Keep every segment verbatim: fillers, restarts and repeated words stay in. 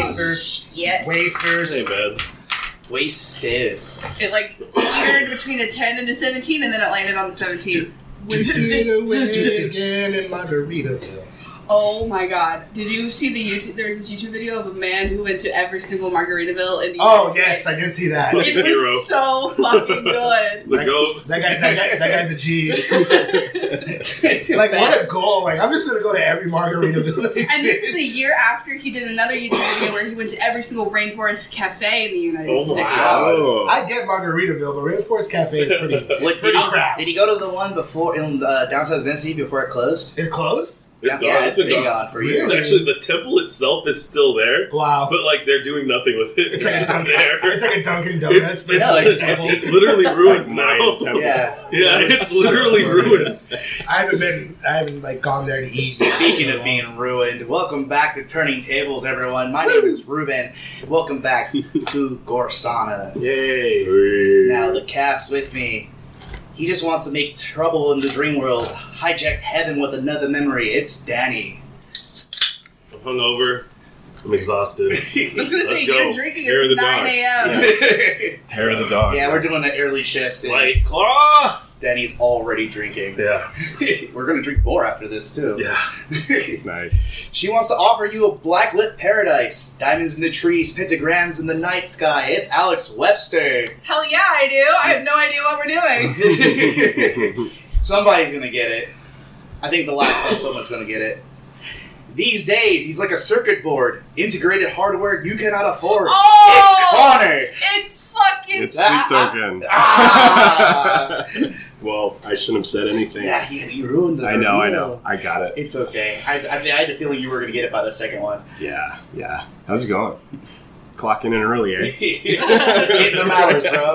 Wasters. Shit. Wasters. Hey, man. Wasted. It like teetered between a ten and a seventeen, and then it landed on the seventeen. Wasted away again in Margaritaville. Oh my god. Did you see the YouTube? There's this YouTube video of a man who went to every single Margaritaville in the Oh, United yes, States. I did see that. It Hero. was so fucking good. The goat. That guy, that guy, that guy's a G. Like, what a goal! Like, I'm just gonna go to every Margaritaville. And this is a year after he did another YouTube video where he went to every single Rainforest Cafe in the United Oh, States. wow. I get Margaritaville, but Rainforest Cafe is pretty. What, did, pretty he, crap. did he go to the one before in uh, downtown Tennessee before it closed? It closed? It's yeah, gone. yeah, it's been, been gone. gone for Really? years. Actually, the temple itself is still there, Wow. but like they're doing nothing with it. It's It's like, a just Dunkin', there. it's like a Dunkin' Donuts. It's, but it's, Yeah, like it's, temple. it's literally ruins now. Mayan temple. Yeah. Yeah, it's literally ruins. I haven't been, I haven't like gone there to eat. Speaking of being ruined, welcome back to Turning Tables, everyone. My name is Ruben. Welcome back to Gorsana. Yay. Now, the cast with me, he just wants to make trouble in the dream world, hijack heaven with another memory. It's Danny. I'm hungover. I'm exhausted. I was gonna Let's say, go. you're drinking Hair of at the nine dog. a.m. Hair of the dog. Yeah, we're doing an early shift. and White Claw! Danny's already drinking. Yeah. We're going to drink more after this, too. Yeah. Nice. She wants to offer you a blacklit paradise. Diamonds in the trees, pentagrams in the night sky. It's Alex Webster. Hell yeah, I do. I have no idea what we're doing. Somebody's going to get it. I think the last one, someone's going to get it. These days, he's like a circuit board. Integrated hardware you cannot afford. Oh! It's Connor. It's fucking. It's Sweet Token. Ah! Well, I shouldn't have said anything. Yeah, you, you ruined the I know, I reveal. know. I got it. It's okay. I, I, I had a feeling you were going to get it by the second one. Yeah, yeah. How's it going? Clocking in early, eh? Getting them hours, bro.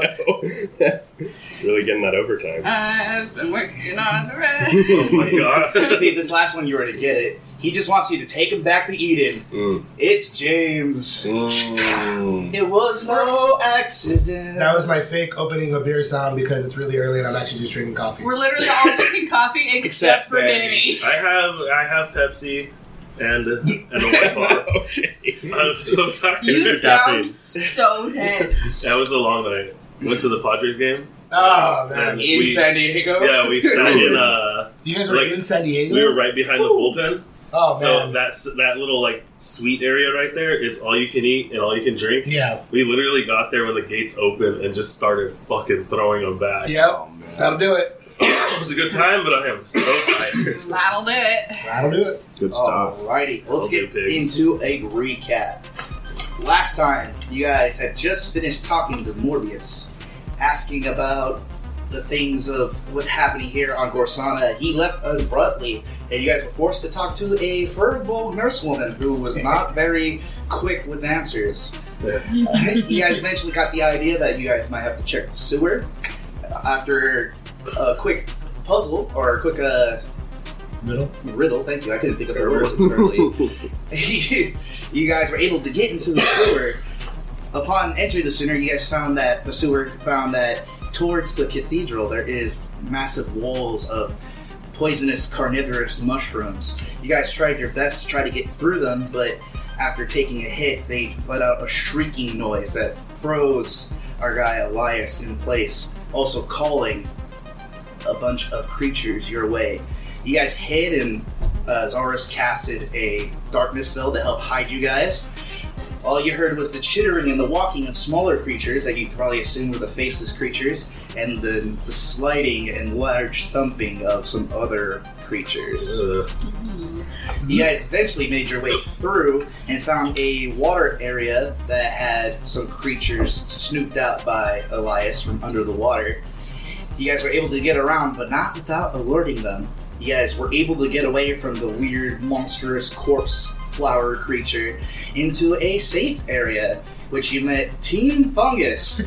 Really getting that overtime. I've been working on the rest. Oh my god. See, this last one you were to get it. He just wants you to take him back to Eden. Mm. It's James. Mm. It was no accident. That was my fake opening a beer sound because it's really early and I'm actually just drinking coffee. We're literally all drinking coffee except, Except for Danny. Danny. I have I have Pepsi and and a White Claw. Okay. I'm so tired. You Extra sound caffeine. so dead. That was a long night. Went to the Padres game. Oh, man. And In we- San Diego? Yeah, we sat in. Uh, You guys were like, in San Diego? we were right behind the bullpen. Oh, So man. that's that little like suite area right there is all you can eat and all you can drink. Yeah. We literally got there when the gates opened and just started fucking throwing them back. Yep. Oh, man. That'll do it. It was a good time, but I am so tired. That'll do it. That'll do it. Good stuff. Alrighty, let's I'll do get pig. into a recap. Last time, you guys had just finished talking to Morbius, asking about the things of what's happening here on Gorsana. He left abruptly, and you guys were forced to talk to a furball nurse woman who was not very quick with answers. Uh, you guys eventually got the idea that you guys might have to check the sewer. After a quick puzzle, or a quick uh, Middle. riddle, thank you, I couldn't think of the words internally. You guys were able to get into the sewer. Upon entering the sewer, you guys found that the sewer found that towards the cathedral there is massive walls of poisonous carnivorous mushrooms. You guys tried your best to try to get through them, but after taking a hit, they let out a shrieking noise that froze our guy Elias in place, also calling a bunch of creatures your way. You guys hid, and uh, Zaurus casted a darkness spell to help hide you guys. All you heard was the chittering and the walking of smaller creatures that you could probably assume were the faceless creatures, and the, the sliding and large thumping of some other creatures. Uh, You guys eventually made your way through and found a water area that had some creatures snooped out by Elias from under the water. You guys were able to get around, but not without alerting them. You guys were able to get away from the weird, monstrous corpse flower creature into a safe area, which you met Team Fungus,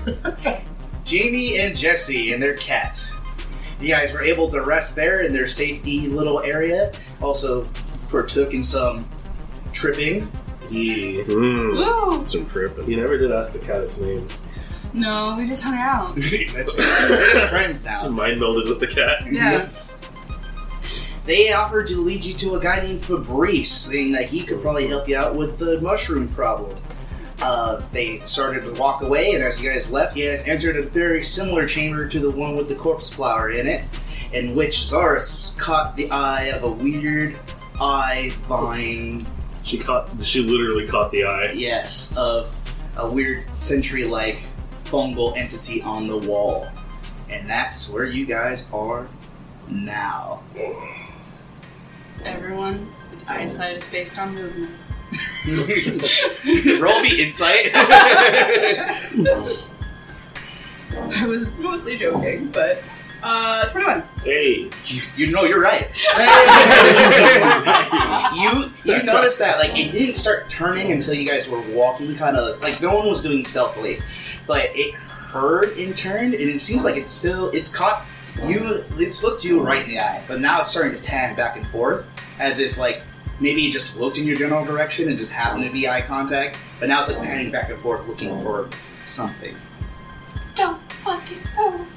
Jamie and Jesse, and their cat. You guys were able to rest there in their safety little area. Also partook in some tripping. yeah. Mm. Woo! Some tripping. You never did ask the cat its name. No, we just hung out. That's it. They're just friends You now. mind melded with the cat. Yeah. They offered to lead you to a guy named Fabrice, saying that he could probably help you out with the mushroom problem. Uh, they started to walk away, and as you guys left, you guys entered a very similar chamber to the one with the corpse flower in it, in which Zaris caught the eye of a weird eye vine. She caught. She literally caught the eye. Yes, of a weird sentry-like fungal entity on the wall. And that's where you guys are now. Everyone, its eyesight is based on movement. Roll me insight. I was mostly joking, but uh, twenty-one. Hey. you, you know you're right. you you noticed that like it didn't start turning until you guys were walking, kind of like no one was doing stealthily, but it heard and turned, and it seems like it's still it's caught you. It's looked you right in the eye, but now it's starting to pan back and forth as if like. Maybe it just looked in your general direction and just happened to be eye contact, but now it's like panning back and forth looking for something. Don't fucking move.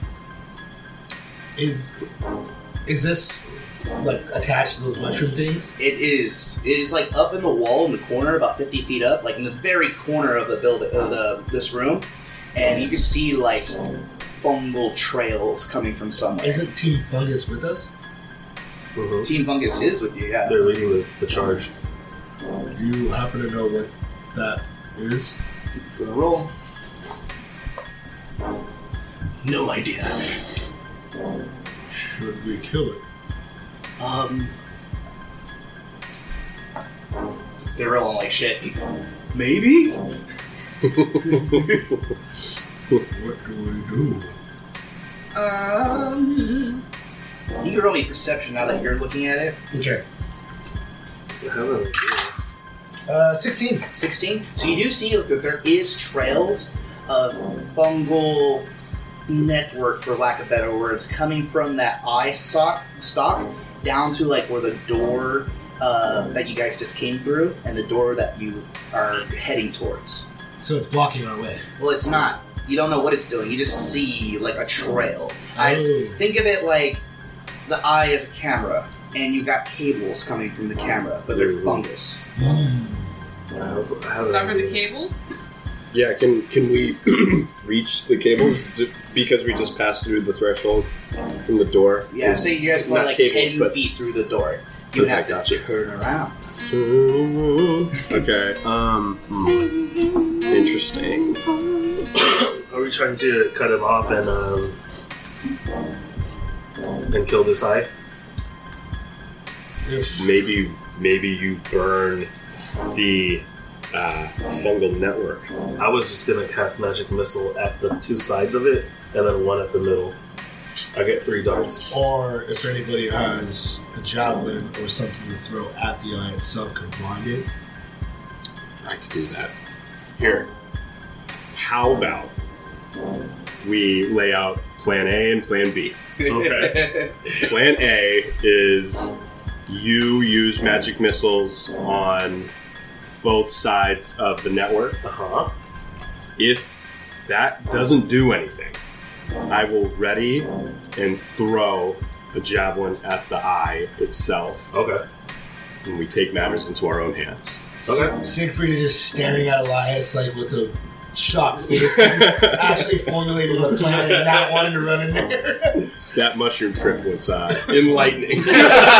Is is this like attached to those mushroom things? It is. It is like up in the wall in the corner, about fifty feet up, like in the very corner of the building, of the this room, and you can see like fungal trails coming from somewhere. Isn't Team Fungus with us? Mm-hmm. Team Fungus is with you, yeah. They're leading the, the charge. Do you happen to know what that is? Gonna roll. No idea. Should we kill it? Um, they're rolling like shit. Maybe. What do we do? Um. You can roll me perception now that you're looking at it. Okay. Hello. Uh, sixteen. sixteen. So you do see that there is trails of fungal network, for lack of better words, coming from that eye sock, stalk down to like where the door uh, that you guys just came through and the door that you are heading towards. So it's blocking our way. Well, it's not. You don't know what it's doing. You just see like a trail. I Oh. think of it like the eye is a camera, and you got cables coming from the camera, but they're Ooh. fungus. Mm. Sever the cables? Yeah, can can we reach the cables D- because we just passed through the threshold from the door? Yeah, say you guys go Not like cables, ten but- feet through the door. You Okay, have to gotcha. turn around. Okay. Um. hmm. Interesting. Are we trying to cut him off and um and kill this eye? If Maybe maybe you burn the uh, fungal network. I was just gonna cast magic missile at the two sides of it, and then one at the middle. I get three darts. Or if anybody has a javelin or something to throw at the eye itself could blind it. I could do that. Here. How about we lay out plan A and plan B? Okay. Plan A is you use magic missiles on both sides of the network. Uh huh. If that doesn't do anything, I will ready and throw a javelin at the eye itself, Okay. and we take matters into our own hands. Okay. Siegfried is just staring at Elias like with a shocked face. 'Cause he's actually formulated a plan and not wanting to run in there. That mushroom trip was uh, enlightening. He's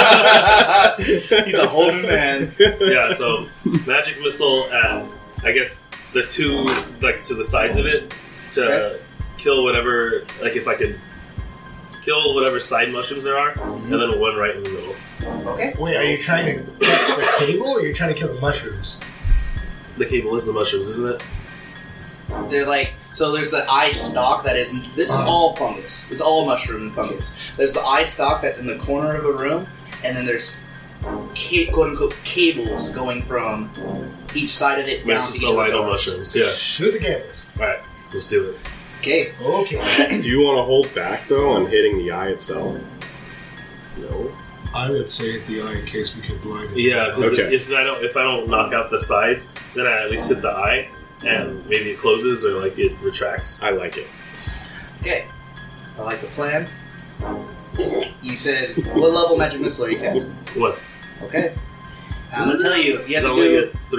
a whole new man. Yeah. So magic missile at I guess the two like to the sides of it to Okay. kill whatever like if I could kill whatever side mushrooms there are, and then one right in the middle. Okay. Wait, are you trying to catch the cable or are you trying to kill the mushrooms? The cable is the mushrooms, isn't it? They're like, so there's the eye stalk that is, this is Uh-huh. all fungus. It's all mushroom and fungus. There's the eye stalk that's in the corner of the room, and then there's ca- quote unquote cables going from each side of it down It's to just each the of light on doors. mushrooms. Yeah. Shoot the cables. Alright, let's do it. Okay. Okay. Do you want to hold back, though, on hitting the eye itself? No. I would say at the eye in case we could blind it. Yeah, because Okay. if I don't if I don't knock out the sides, then I at least hit the eye, and maybe it closes or like it retracts. I like it. Okay. I like the plan. You said, what level magic missile are you casting? What? Okay. I'm gonna tell you, you have Because I to only do, get three.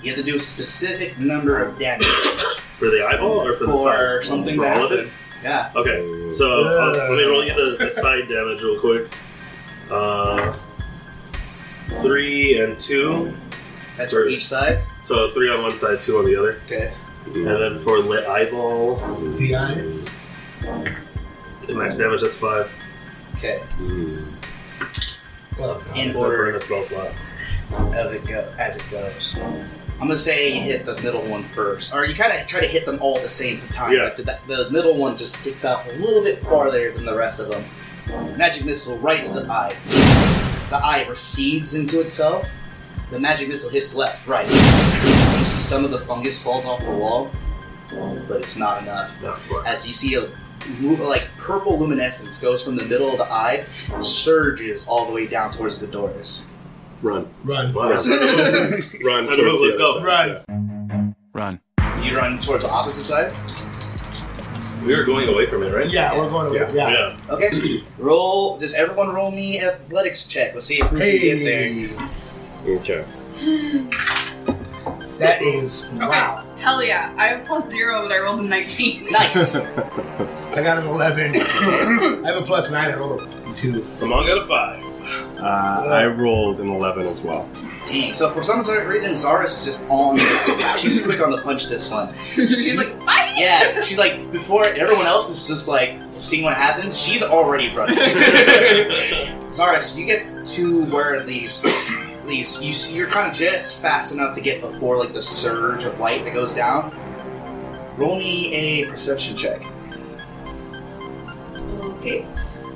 You have to do a specific number of damage For the eyeball or for, for the sides? something For to all of happen. it? Yeah. Okay, so uh, let me roll you the, the side damage real quick. Uh, three and two. That's for each side. So three on one side, two on the other. Okay. And then for lit eyeball, The eye. the max damage, that's five. Okay. Oh, God. In Except for in order a spell slot. of it go as it goes. I'm gonna say you hit the middle one first, or you kind of try to hit them all at the same time. Yeah. But the, the middle one just sticks out a little bit farther than the rest of them. Magic missile right to the eye. The eye recedes into itself. The magic missile hits left, right. You see some of the fungus falls off the wall, but it's not enough. Not four. As you see a lu- like purple luminescence goes from the middle of the eye, surges all the way down towards the doors. Run. Run. Wow. Run So towards move, the let's other go. side. Run. Run. You run towards the opposite side. We were going away from it, right? Yeah, we're going over. Yeah. Yeah. Yeah. Okay. roll. Does everyone roll me athletics check? Let's see if we can get there. Hey. Okay. That is Okay. wow. Hell yeah. I have plus zero, but I rolled a nineteen. Nice. I got an eleven. I have a plus nine. I rolled a two. Lamont got a five. Uh, I rolled an eleven as well. Dang. So for some sort of reason, Zara's just on. She's quick on the punch this one. She's like, bye! Yeah. She's like before everyone else is just like seeing what happens. She's already running. Zara, so you get to where these. These you see, you're kind of just fast enough to get before like the surge of light that goes down. Roll me a perception check. Okay.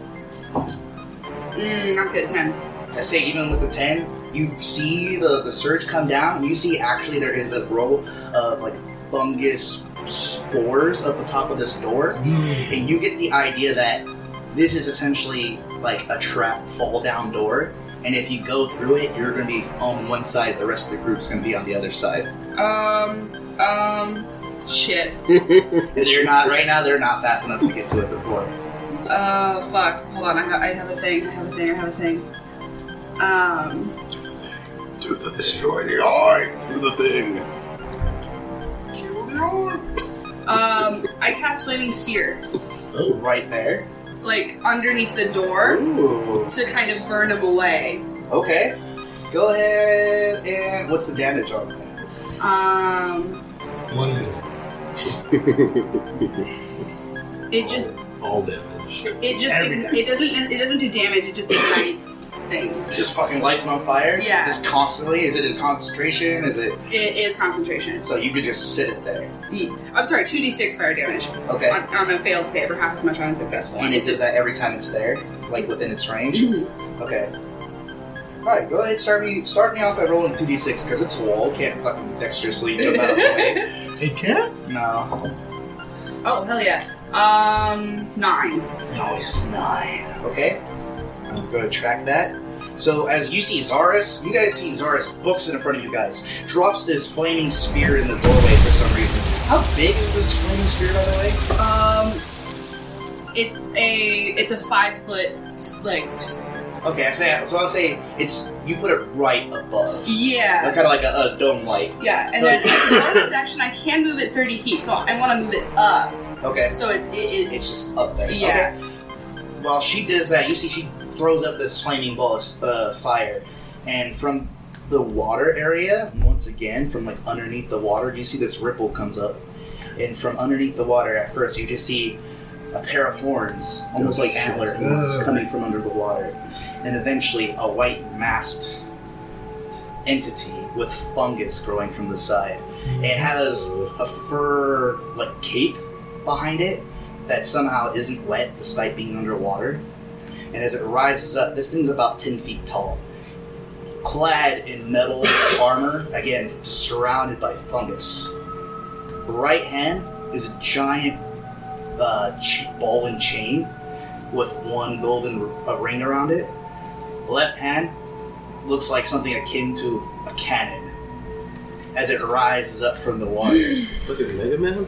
Mm, not good, ten. I say even with the ten, you see the, the surge come down, and you see actually there is a row of like fungus spores up the top of this door, Mm. and you get the idea that this is essentially like a trap fall down door, and if you go through it, you're going to be on one side, the rest of the group's going to be on the other side. Um, um, shit. And they're not, right now, they're not fast enough to get to it before. Uh, fuck. Hold on, I have, I have a thing, I have a thing, I have a thing. Um, Do the thing. Destroy the eye. Do the thing. Kill the eye. um, I cast Flaming Sphere, Oh, Right there. like, underneath the door Ooh. to kind of burn him away. Okay. Go ahead and what's the damage on that? Um, one minute. it just, All damage. it just, Every it, it doesn't, it doesn't do damage, it just ignites things. It just fucking lights them on fire? Yeah. Just constantly? Is it in concentration? Is it It is concentration. so you could just sit it there? Mm. I'm sorry, two d six fire damage. Okay. On, on a failed save, or half as much on a successful. And it does that every time it's there? Like within its range? Mhm. Okay. Alright, go ahead, start me start me off by rolling two d six, because it's a wall, can't fucking dexterously jump out of the way. It can't? No. Oh, hell yeah. Um, nine. Nice. Nine. Okay. I'm gonna track that. So as you see Zaris, you guys see Zaris books in front of you guys, drops this flaming spear in the doorway for some reason. How big is this flaming spear, by the way? Um, it's a, it's a five foot, like, Okay, I say so. I'll say it's you put it right above, yeah. like, kind of like a, a dome light. Yeah, and So- then as a bonus action, I can move it thirty feet, so I want to move it up. Okay, So it's, it, it, it's just up there. Yeah. Okay. While she does that, you see she throws up this flaming ball of uh, fire, and from the water area, once again, from like underneath the water, you see this ripple comes up, and from underneath the water, at first you just see a pair of horns, almost like antler horns, Ugh. coming from under the water, and eventually a white masked entity with fungus growing from the side. It has a fur like cape behind it that somehow isn't wet despite being underwater. And as it rises up, this thing's about ten feet tall, clad in metal armor, again, just surrounded by fungus. Right hand is a giant uh, ch- ball and chain with one golden r- a ring around it. Left hand looks like something akin to a cannon as it rises up from the water. Look at Mega Man.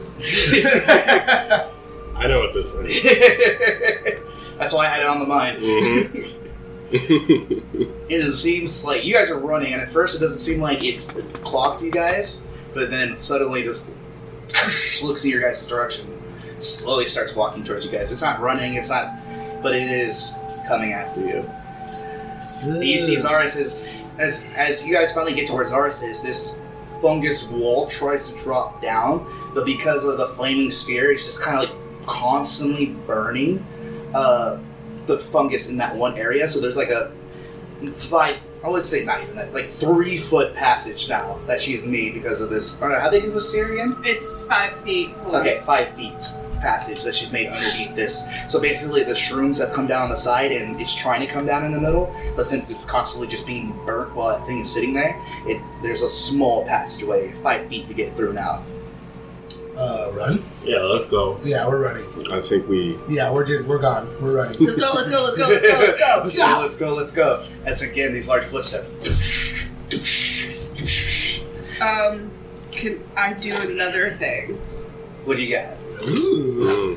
I know what this is. That's why I had it on the mind. Mhm. it seems like you guys are running, and at first it doesn't seem like it's clocked you guys, but then suddenly just looks in your guys' direction, slowly starts walking towards you guys. It's not running, it's not, but it is coming after you. You see Zaris is, as as you guys finally get to where Zaris is, this fungus wall tries to drop down, but because of the flaming sphere, it's just kind of like constantly burning uh, the fungus in that one area. So there's like a five, I would say not even that, like three foot passage now that she's made because of this. I don't know, how big is the sphere again? It's five feet. Okay, five feet passage that she's made underneath this. So basically the shrooms have come down the side and it's trying to come down in the middle, but since it's constantly just being burnt while that thing is sitting there, it there's a small passageway, five feet to get through now. Uh, run? Yeah, let's go. Yeah, we're running. I think we. Yeah, we're just, we're gone. We're running. Let's go, let's go, let's go, let's go, let's go. let's go, let's go, let's go. That's again these large footsteps. Um, can I do another thing? What do you got? Ooh.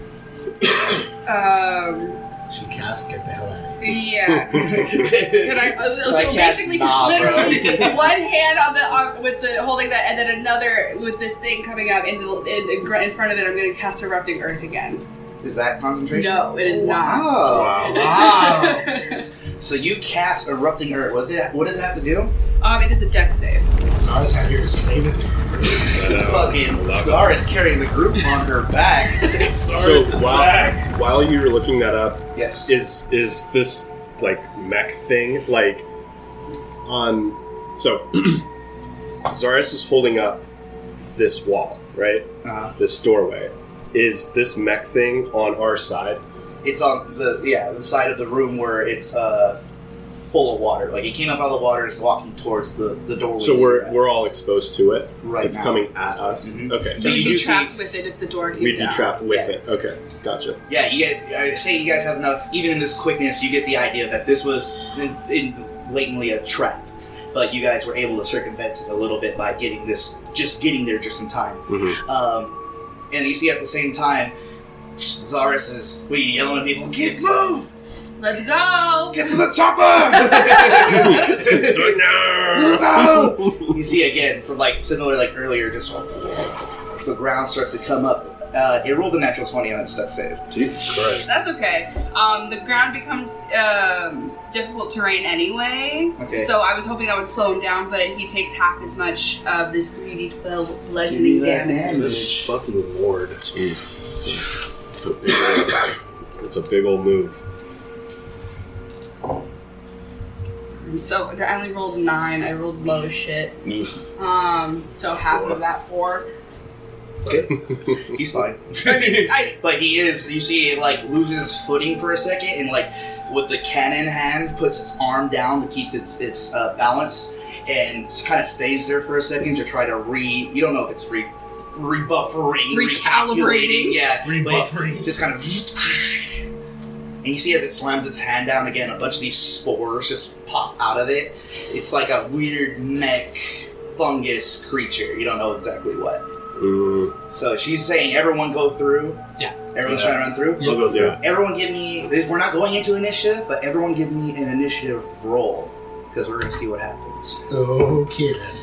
Um, She cast Get the Hell Out of Here. yeah. Can I? Uh, so I cast basically, nah, literally, bro. one hand on the on, with the holding that, and then another with this thing coming up in the in, in front of it. I'm going to cast Erupting Earth again. Is that concentration? No, it is not. Wow. Wow. So you cast Erupting Earth. What, did, what does it have to do? Um, it is a dex save. Zaris out here to save it. Fucking Star is carrying the group on her back. So Zaris is while, back. while you were looking that up, Yes. is is this like mech thing like on? So Zaris is holding up this wall, right? Uh-huh. This doorway. Is this mech thing on our side? It's on the yeah the side of the room where it's uh full of water. Like it came up out of the water, it's walking towards the the doorway. So we're we're all exposed to it. Right It's now. coming at us. Mhm. Okay. But you You'd do be see- trapped with it if the door came We'd be down. trapped with Yeah. it. Okay, gotcha. Yeah, you get. I say you guys have enough. Even in this quickness, you get the idea that this was in, in blatantly a trap. But you guys were able to circumvent it a little bit by getting this, just getting there just in time. Mm-hmm. Um, and you see at the same time, Zaris is we yelling at people, "Get move! Let's go! Get to the chopper!" No! You see again from like similar like earlier, just the ground starts to come up. Uh, it rolled a natural twenty on its death save. Jesus Christ. That's okay. Um, the ground becomes um, difficult terrain anyway. Okay. So I was hoping that would slow him down, but he takes half as much of this three d twelve Give me bludgeoning that damage. This fucking lord. Jeez, it's a, it's a big old, it's a big old move. So I only rolled nine. I rolled low as shit. Um, so half Four. of that four. He's fine. I mean, I But he is, you see, it like loses its footing for a second, and like with the cannon hand, puts its arm down to keep its its uh, balance, and kind of stays there for a second to try to re. You don't know if it's re rebuffering, Recalibrating. yeah, but Rebuffering. it just kind of. And you see as it slams its hand down again, a bunch of these spores just pop out of it. It's like a weird mech fungus creature. You don't know exactly what. Mm, So she's saying, everyone go through. Yeah. Everyone's Yeah. trying to run through. I'll go through. yeah. Everyone give me, this- we're not going into initiative, but everyone give me an initiative roll. Because we're going to see what happens. Okay then.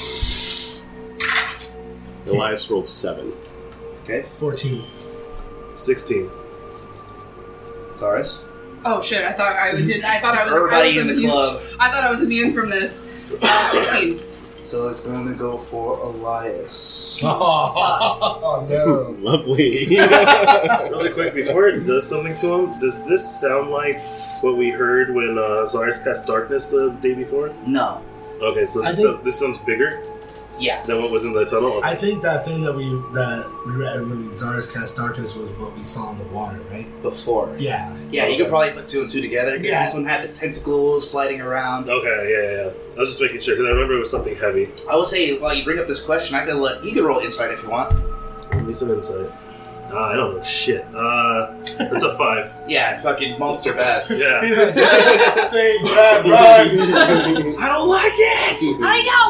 Elias rolled seven. Okay? fourteen. sixteen. Zaris? oh shit! I thought I did. I thought I was. I Everybody was in the immune- club. I thought I was immune from this. Uh, Sixteen. So it's going to go for Elias. Oh, no. Lovely. Really quick, before it does something to him, does this sound like what we heard when uh, Zaris cast Darkness the day before? No. Okay, so I this, think- uh, this sounds bigger Yeah. than what was in the tunnel? I think that thing that we that we read when Zaris cast darkness was what we saw in the water, right? Before. Yeah. Yeah, you could probably put two and two together. 'Cause Yeah. This one had the tentacles sliding around. Okay, yeah, yeah, yeah. I was just making sure, because I remember it was something heavy. I will say, while you bring up this question, I could let you could roll insight if you want. Give me some insight. Uh, I don't know shit. Uh, it's a five. Yeah, fucking monster bad. Yeah. Thing, bad, run. I don't like it! I know. Let's go.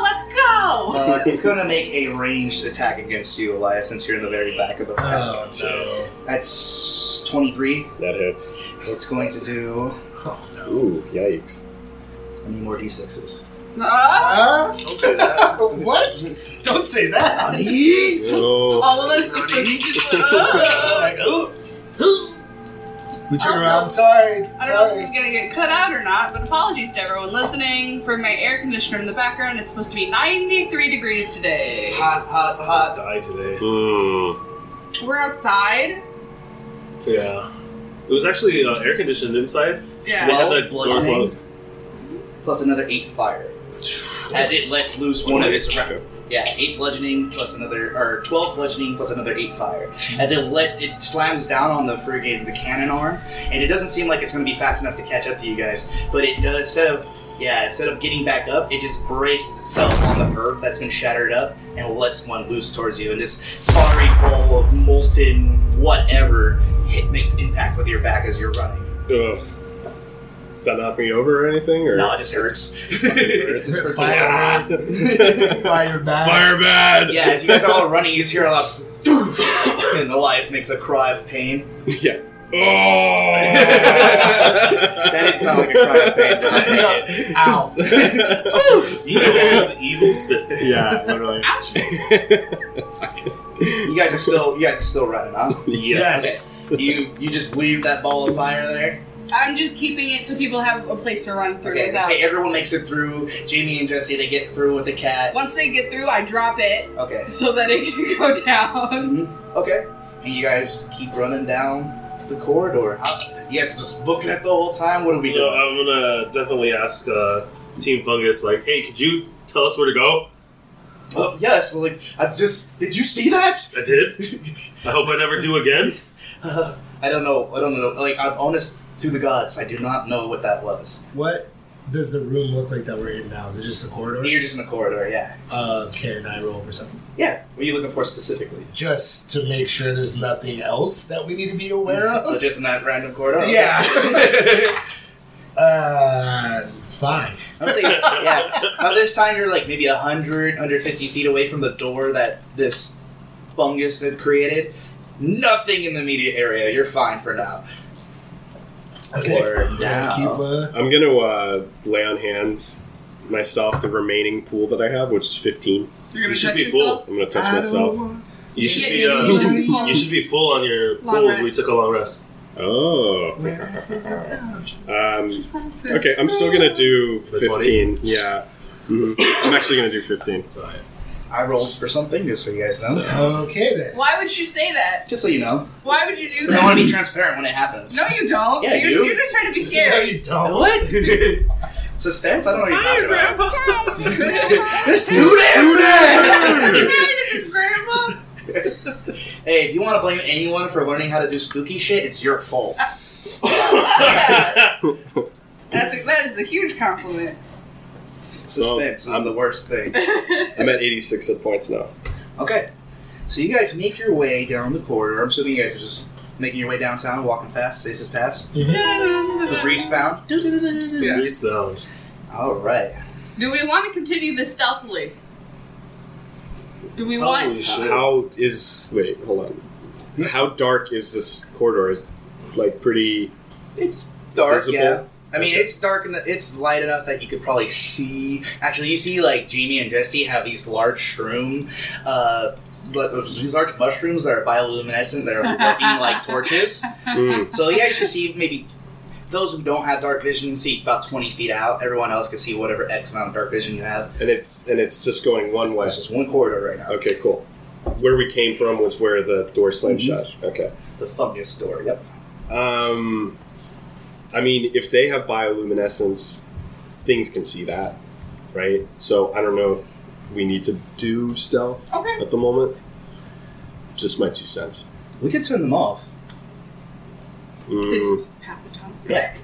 Uh, it's going to make a ranged attack against you, Elias, since you're in the very back of the pack. Oh no. That's twenty-three. That hits. It's going to do. Oh no. Ooh, yikes. I need more d sixes. Ah! Huh? Don't say that. What? Don't say that, honey. Oh. All of us just like, just like, ah! We turn Also, around. Sorry. I don't know if this Sorry. is gonna get cut out or not, but apologies to everyone listening. For my air conditioner in the background, it's supposed to be ninety-three degrees today. Hot, hot, hot. Die today. Mm. We're outside. Yeah. It was actually uh, air conditioned inside. Yeah. They had Well, the door bludgeoning. closed. Plus another eight fire. As it lets loose one of its rep- yeah, eight bludgeoning plus another, or twelve bludgeoning plus another eight fire. As it let it slams down on the friggin' the cannon arm, and it doesn't seem like it's going to be fast enough to catch up to you guys. But it does. Instead of yeah, instead of getting back up, it just braced itself on the earth that's been shattered up and lets one loose towards you. And this fiery bowl of molten whatever hit makes impact with your back as you're running. Ugh. Does that knock me over or anything? Or? No, it just hurts. it just hurts. Fire. Fire back. Fire bad! Yeah, as you guys are all running, you just hear a lot of and Elias makes a cry of pain. Yeah. Oh! That didn't sound like a cry of pain, but I'll take it. Ow. Evil, evil spit. Yeah, literally. Ouch. You guys are still, you guys are still running, huh? Yes. Okay. You you just leave that ball of fire there. I'm just keeping it so people have a place to run through Okay, without. say everyone makes it through. Jamie and Jesse, they get through with the cat. Once they get through, I drop it Okay. so that it can go down. hmm Okay. And you guys keep running down the corridor. How, you guys just booking it the whole time? What are we So doing? I'm gonna definitely ask uh, Team Fungus, like, hey, could you tell us where to go? Oh, yes, like, I just, did you see that? I did. I hope I never do again. Uh, I don't know, I don't know. Like, I'm honest to the gods, I do not know what that was. What does the room look like that we're in now? Is it just a corridor? You're just in the corridor, yeah. Uh, can I roll for something? Yeah, what are you looking for specifically? Just to make sure there's nothing else that we need to be aware Oh, of? just in that random corridor? Yeah. uh, five. I would say, yeah. By this time, you're like maybe one hundred, one hundred fifty feet away from the door that this fungus had created. Nothing in the immediate area. You're fine for now. Okay. For We're gonna now. keep, uh, I'm gonna uh, lay on hands myself the remaining pool that I have, which is fifteen. You're gonna You should touch be yourself? I'm gonna touch I don't myself. want- You should Yeah, be. you- Uh, you should be full. you should be full on your Long pool. rest. We took a long rest. Oh. Um, okay, I'm still gonna do The fifteen. Yeah. Mhm. I'm actually gonna do fifteen. I rolled for something, just so you guys know. Okay then. Why would you say that? Just so you know. Why would you do I that? want to be transparent when it happens. No, you don't. Yeah, I you're, do. you're just trying to be No, scary. you don't. What? Suspense? I don't know what you're talking about. Grandpa. It's too damn bad! You married this grandpa? Hey, if you want to blame anyone for learning how to do spooky shit, it's your fault. That's a, that is a huge compliment. Suspense Well, is I'm- the worst thing. I'm at eighty-six hit points now. Okay. So you guys make your way down the corridor. I'm assuming you guys are just making your way downtown, walking fast, Faces Pass. Fabrice bound. Yeah. Eastbound. Alright. Do we want to continue this stealthily? Do we Probably want? should. How is wait? Hold on. How dark is this corridor? Is like pretty It's dark, visible? yeah. I mean, Okay. it's dark and it's light enough that you could probably see. Actually, you see, like Jamie and Jesse have these large shroom, uh, but these large mushrooms that are bioluminescent that are working like torches. Mm. So you guys can see maybe those who don't have dark vision see about twenty feet out. Everyone else can see whatever X amount of dark vision you have. and it's and it's just going one way. It's just one corridor right now. Okay, cool. Where we came from was where the door slammed Mhm. shut. Okay. The fungus door. Yep. Um, I mean, if they have bioluminescence, things can see that, right? So I don't know if we need to do stealth Okay. at the moment. Just my two cents. We could turn them off. Mm, Half the time. Yeah.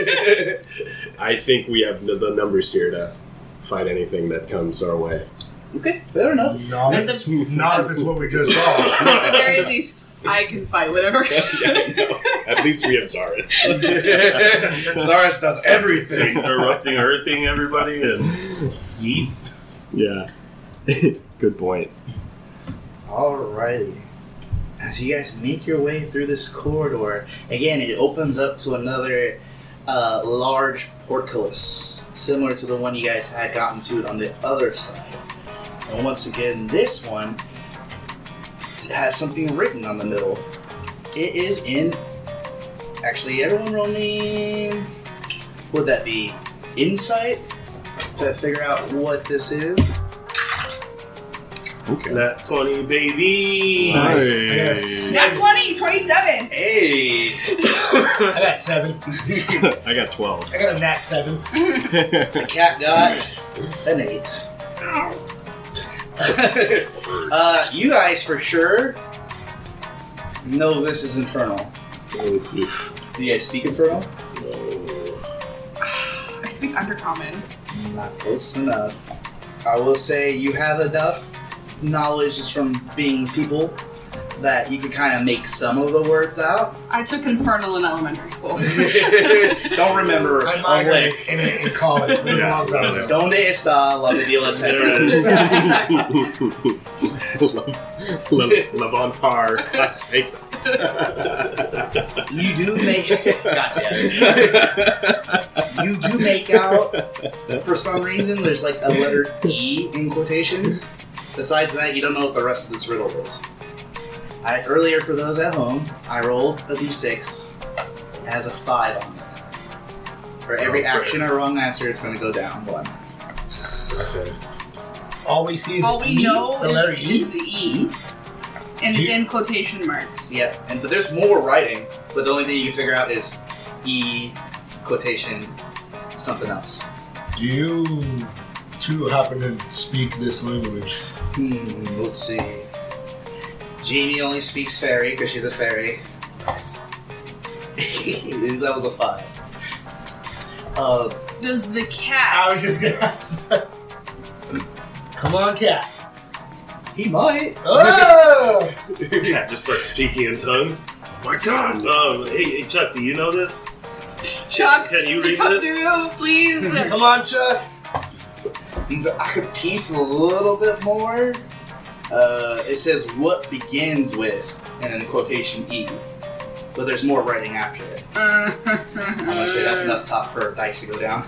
I think we have the, the numbers here to fight anything that comes our way. Okay, fair enough. Not At if, the- it's, not if it's what we just saw. At the very least, I can fight whatever. Yeah, I know. At least we have Zaris. Zaris does everything. Just erupting, earthing everybody, and yeet. Yeah. Good point. Alrighty. As you guys make your way through this corridor, again, it opens up to another uh, large portcullis, similar to the one you guys had gotten to on the other side. And once again, this one has something written on the middle. It is in... Actually, everyone roll me... What would that be? Insight? To figure out what this is. Okay. Nat twenty, baby. Nice. I got a Hey. seven. Not twenty, twenty-seven. Hey! I got seven. I got twelve. I got a nat seven. The cat got an eight. uh, you guys for sure know this is Infernal. Do you guys speak Infernal? I speak Undercommon. Not close enough. I will say you have enough knowledge just from being people that you can kind of make some of the words out. I took Infernal in elementary school. Don't remember. I a minored lick. in, in, in college, but it was a long time ago. Donde está la vidilla tetra? Levantar las pesas. You do make. God damn it. You do make out. For some reason, there's like a letter E in quotations. Besides that, you don't know what the rest of this riddle is. I, earlier, for those at home, I rolled a d six. It has a five on it. For every action or wrong answer, it's going to go down one. Okay. All we see is All the we E, know the is, letter is E. the E. And it's E? in quotation marks. Yeah, and but there's more writing, but the only thing you can figure out is E, quotation, something else. Do you two happen to speak this language? Hmm, let's see. Jamie only speaks fairy because she's a fairy. That was a five. Uh, Does the I cat... was just gonna ask. Come on, cat. he might. Oh! Cat just starts speaking in tongues. Oh my god. Um, hey, hey, Chuck, do you know this? Chuck, Can you read come this? through, please. Come on, Chuck. He's I could piece a little bit more. Uh, it says what begins with, and then quotation E. But there's more writing after it. I'm gonna say that's enough top for a dice to go down.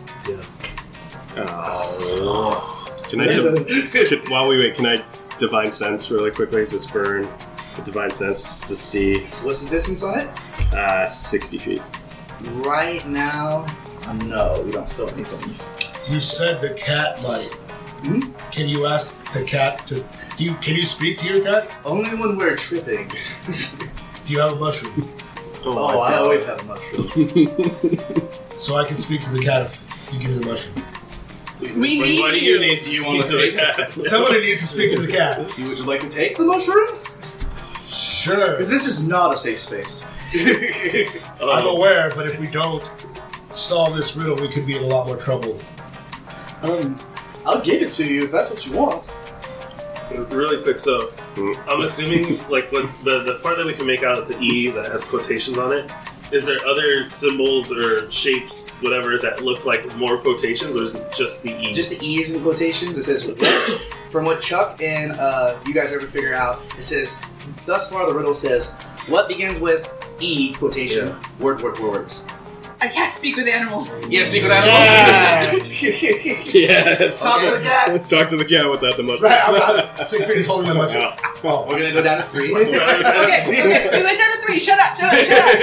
Oh. Can I, div- can, while we wait, can I divine sense really quickly? Just burn a divine sense just to see. What's the distance on it? Uh, sixty feet. Right now, no, we don't feel anything. You said the cat might. Hmm? Can you ask the cat to? Do you? Can you speak to your cat? Only when we're tripping. Do you have a mushroom? Oh, Oh, my I God. always have a mushroom. So I can speak to the cat if you give me the mushroom. We Why- need Why do you you. need to You speak wanna to the take- cat? Somebody needs to speak to the cat. You- Would you like to take the mushroom? Sure. Because this is not a safe space. I'm Um, aware, but if we don't solve this riddle, we could be in a lot more trouble. um, I'll give it to you if that's what you want. Really quick, so Hmm. I'm assuming like when the the part that we can make out the E that has quotations on it. Is there other symbols or shapes, whatever, that look like more quotations, or is it just the E? Just the E is in quotations. It says, from what Chuck and uh, you guys ever figure out, it says, thus far the riddle says, what begins with E, quotation, Yeah. word, word, words. I can't speak with animals. Yeah, speak with Yeah. animals. Yes. Talk to the cat. Talk to the cat without the mushroom. Right, I'm, I'm Siegfried is holding the mushroom. Oh, We're gonna go down to three. Okay, okay, we went down to three. Shut up, shut up, shut up.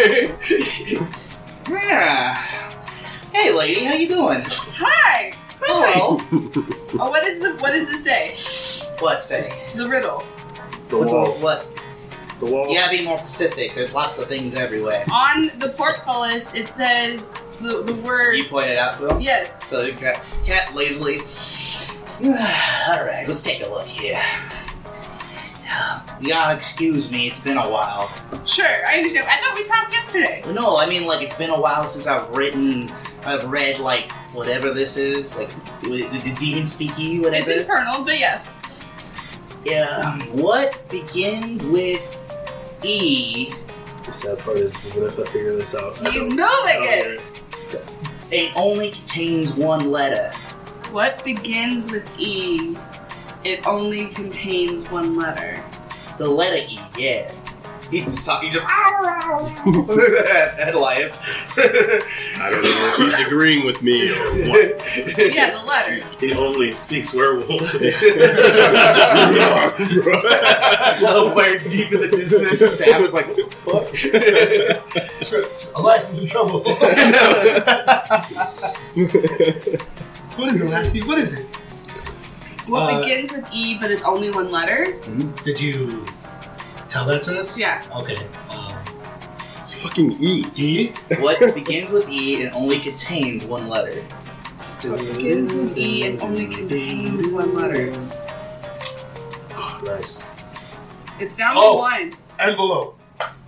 Yeah. Hey, lady, how you doing? Hi. Hello. Oh, what is the what does this say? What say? The riddle. the What's wall. all, what? The wall. Yeah, be more specific. There's lots of things everywhere. On the portcullis, it says the the word. You pointed out to him. Yes. So the cat, cat lazily. All right, let's take a look here. You gotta excuse me. It's been a while. Sure, I understand. I thought we talked yesterday. No, I mean like it's been a while since I've written, I've read like whatever this is. Like the, the demon speaky, whatever. It's infernal, but yes. Um, what begins with E? The sad part is, even if I figure this out, I He's don't- moving I don't it. hear It only contains one letter. What begins with E? It only contains one letter. The letter E, yeah. He's talking just at Elias. I don't know if he's agreeing with me or what. Yeah, the letter. He only speaks werewolf. Somewhere deep in the distance, Sam is like, what the fuck? Elias is in trouble. What is it, Lassie? What is it? What Uh, begins with E, but it's only one letter? Did you tell that to us? Yeah. Okay. Um, It's fucking E. E? What begins with E and only contains one letter? What begins with E and only contains one letter? Nice. It's down Oh. to one. Envelope.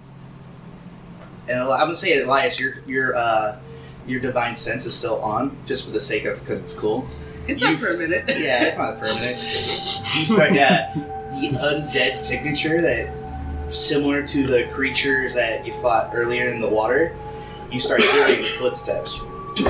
And I'm gonna say, Elias, your your uh, your divine sense is still on, just for the sake of because it's cool. It's You up for a minute. Yeah, it's not permanent. You start, yeah, the undead signature that similar to the creatures that you fought earlier in the water. You start hearing footsteps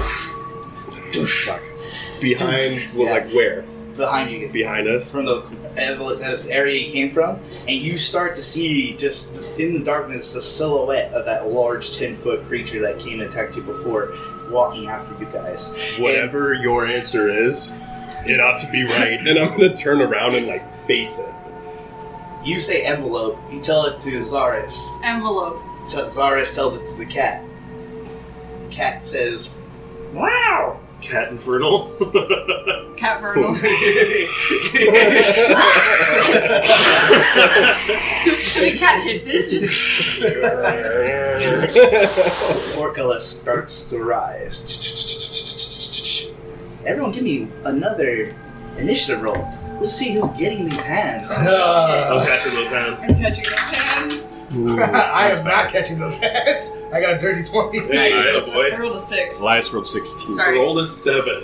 Fuck. Behind, well, Yeah. like where? behind you Behind us? from the the area you came from, and you start to see just in the darkness the silhouette of that large ten foot creature that came and attacked you before, walking after you guys. Whatever your answer is, it ought to be right. And I'm gonna turn around and like face it. You say envelope. You tell it to Zaris. Envelope. T- Zaris tells it to the cat. The cat says, "Wow." Cat Infernal. Cat Vernal. The cat hisses. Just Portcullis starts to rise. Everyone, give me another initiative roll. We'll see who's getting these hands. I'm Uh, catching those hands. I'm catching those hands. I am not catching those hands. I got a dirty twenty. Hey, Nice. boy. I rolled a six. Elias rolled sixteen. Sorry. Rolled a seven.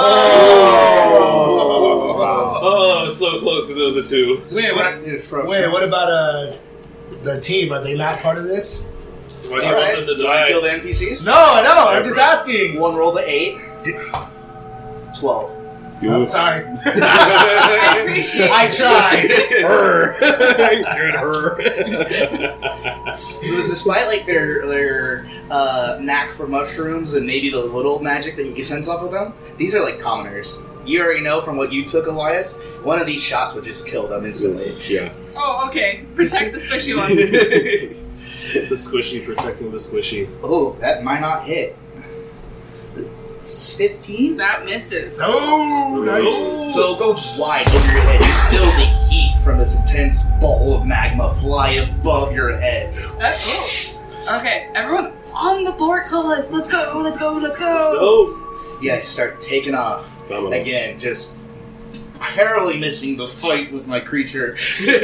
Oh! Oh, so close because it was a two. Wait, what, Distracted from- wait, what about uh, the team? Are they not part of this? Why do you Alright, want them to do I die? kill the N P Cs? No, I know. I'm just asking. One roll to eight. Twelve. I'm sorry. I appreciate I it. tried. Her. Good her. Because despite like their their uh, knack for mushrooms and maybe the little magic that you can sense off of them, these are like commoners. You already know from what you took, Elias, one of these shots would just kill them instantly. Yeah. Oh, okay. Protect the squishy one. The squishy protecting the squishy. Oh, that might not hit. It's fifteen? That misses. Oh, Let's nice. go. So it goes wide over your head. You feel the heat from this intense ball of magma fly above your head. That's cool. Okay, everyone on the portcullis. Let's go. Let's go. Let's go. Oh, You guys start taking off. Vámonos. Again, just barely missing the fight with my creature.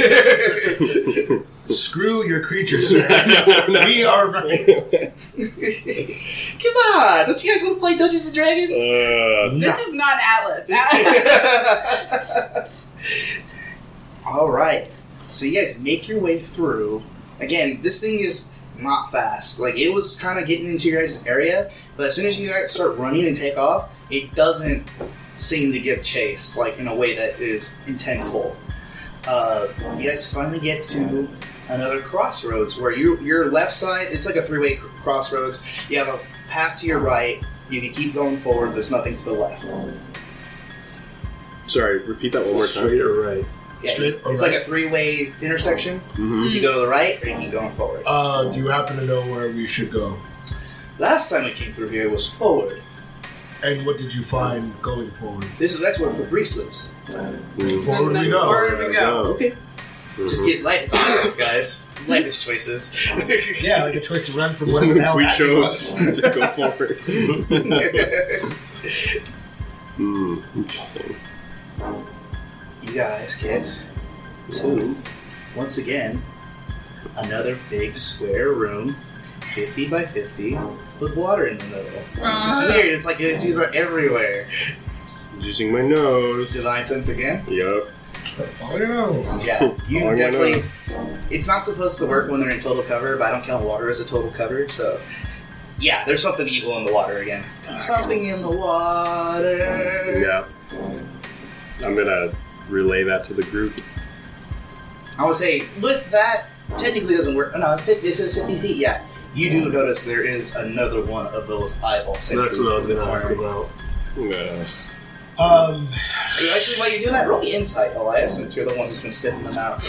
Screw your creature, sir. No, no. We are right. Come on! Don't you guys want to play Dungeons and Dragons? Uh, This is not Atlas. Alright. So you guys make your way through. Again, this thing is not fast. Like, it was kind of getting into your guys' area, but as soon as you guys start running and take off, it doesn't seem to give chase, like, in a way that is intentful. Uh, you guys finally get to another crossroads where you, your left side, it's like a three-way cr- crossroads. You have a path to your right. You can keep going forward. There's nothing to the left. sorry, repeat that one more time. straight or right? Yeah, Straight or it's right? like a three-way intersection. Mm-hmm. You go to the right, or you keep going forward. Uh, do you happen to know where we should go? Last time we came through here was forward. And what did you find going forward? This is that's where Fabrice lives. Forward we go. Forward we go. Okay, just get life is choices, guys. Life is choices. Yeah, like a choice to run from whatever the hell We that chose was. to go forward. Hmm, interesting. You guys get to once again another big square room, fifty by fifty, with water in the middle. Uh, It's weird. It's like these are everywhere. Using my nose. Divine sense again. Yep. Follow your nose. Yeah, you Following my definitely. nose. It's not supposed to work when they're in total cover, but I don't count water as a total cover, so. Yeah, there's something evil in the water again. Something in the water. Yeah. I'm gonna relay that to the group. I would say, with that, technically doesn't work. Oh, no, it's fifty, this is fifty feet, yeah. You do notice there is another one of those eyeball That's sentries what I was in the going to ask corner. about. Uh, Um, Actually, while you're doing that, roll me insight, Elias, since you're the one who's been sniffing them out.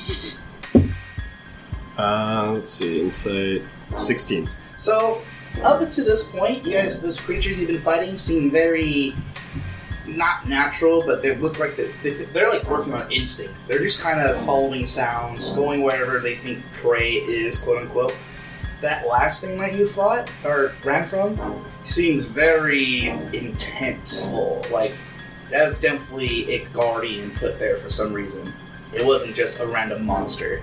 uh, let's see. Insight sixteen. So, up until this point, you guys, those creatures you've been fighting seem very not natural, but they look like they're, they're like working on instinct. They're just kind of following sounds, going wherever they think prey is, quote unquote. That last thing that you fought or ran from seems very intentful. Like that's definitely a guardian put there for some reason. It wasn't just a random monster.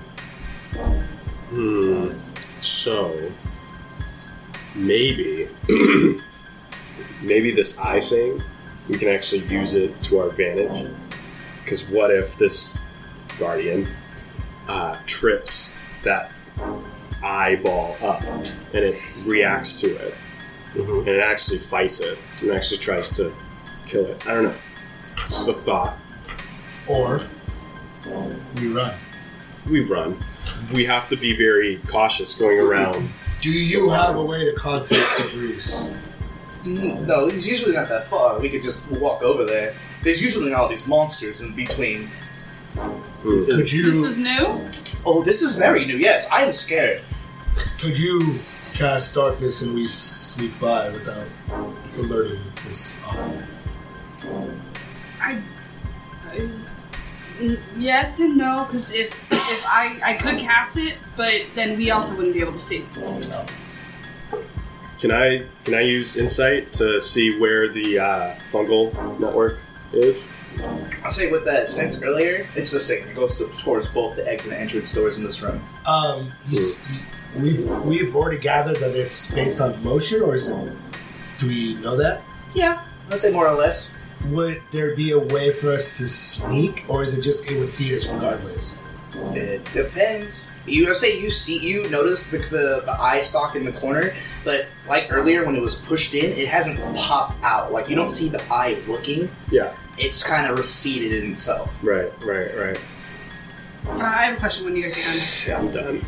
Hmm. So maybe, maybe this eye thing, we can actually use it to our advantage. Because what if this guardian uh, trips that eyeball up and it reacts to it, Mm-hmm. and it actually fights it and actually tries to kill it? I don't know. It's just a thought. or we run. We run. We have to be very cautious going around. Do you have a way to contact Fabrice? Mm, No, it's usually not that far. We could just walk over there. There's usually all these monsters in between. Hmm. Could you This is new? Oh, this is very new. Yes, I am scared. could you cast darkness and we sneak by without alerting this eye? I, I n- yes and no, because if if I I could cast it, but then we also wouldn't be able to see. No. Can I can I use insight to see where the uh, fungal network is? I'll say with that sense earlier, it's the same. It goes to, towards both the exit and entrance doors in this room. Um, you, s- you- we've we've already gathered that it's based on motion, or is it? Do we know that? Yeah, I'd say more or less. Would there be a way for us to sneak, or is it just it would see us regardless? It depends. You I say you see you notice the, the the eye stalk in the corner, but like earlier when it was pushed in, it hasn't popped out. Like you don't see the eye looking. Yeah. It's kind of receded in itself. Right. Right. Right. Uh, I have a question when you guys are done. Yeah, I'm done.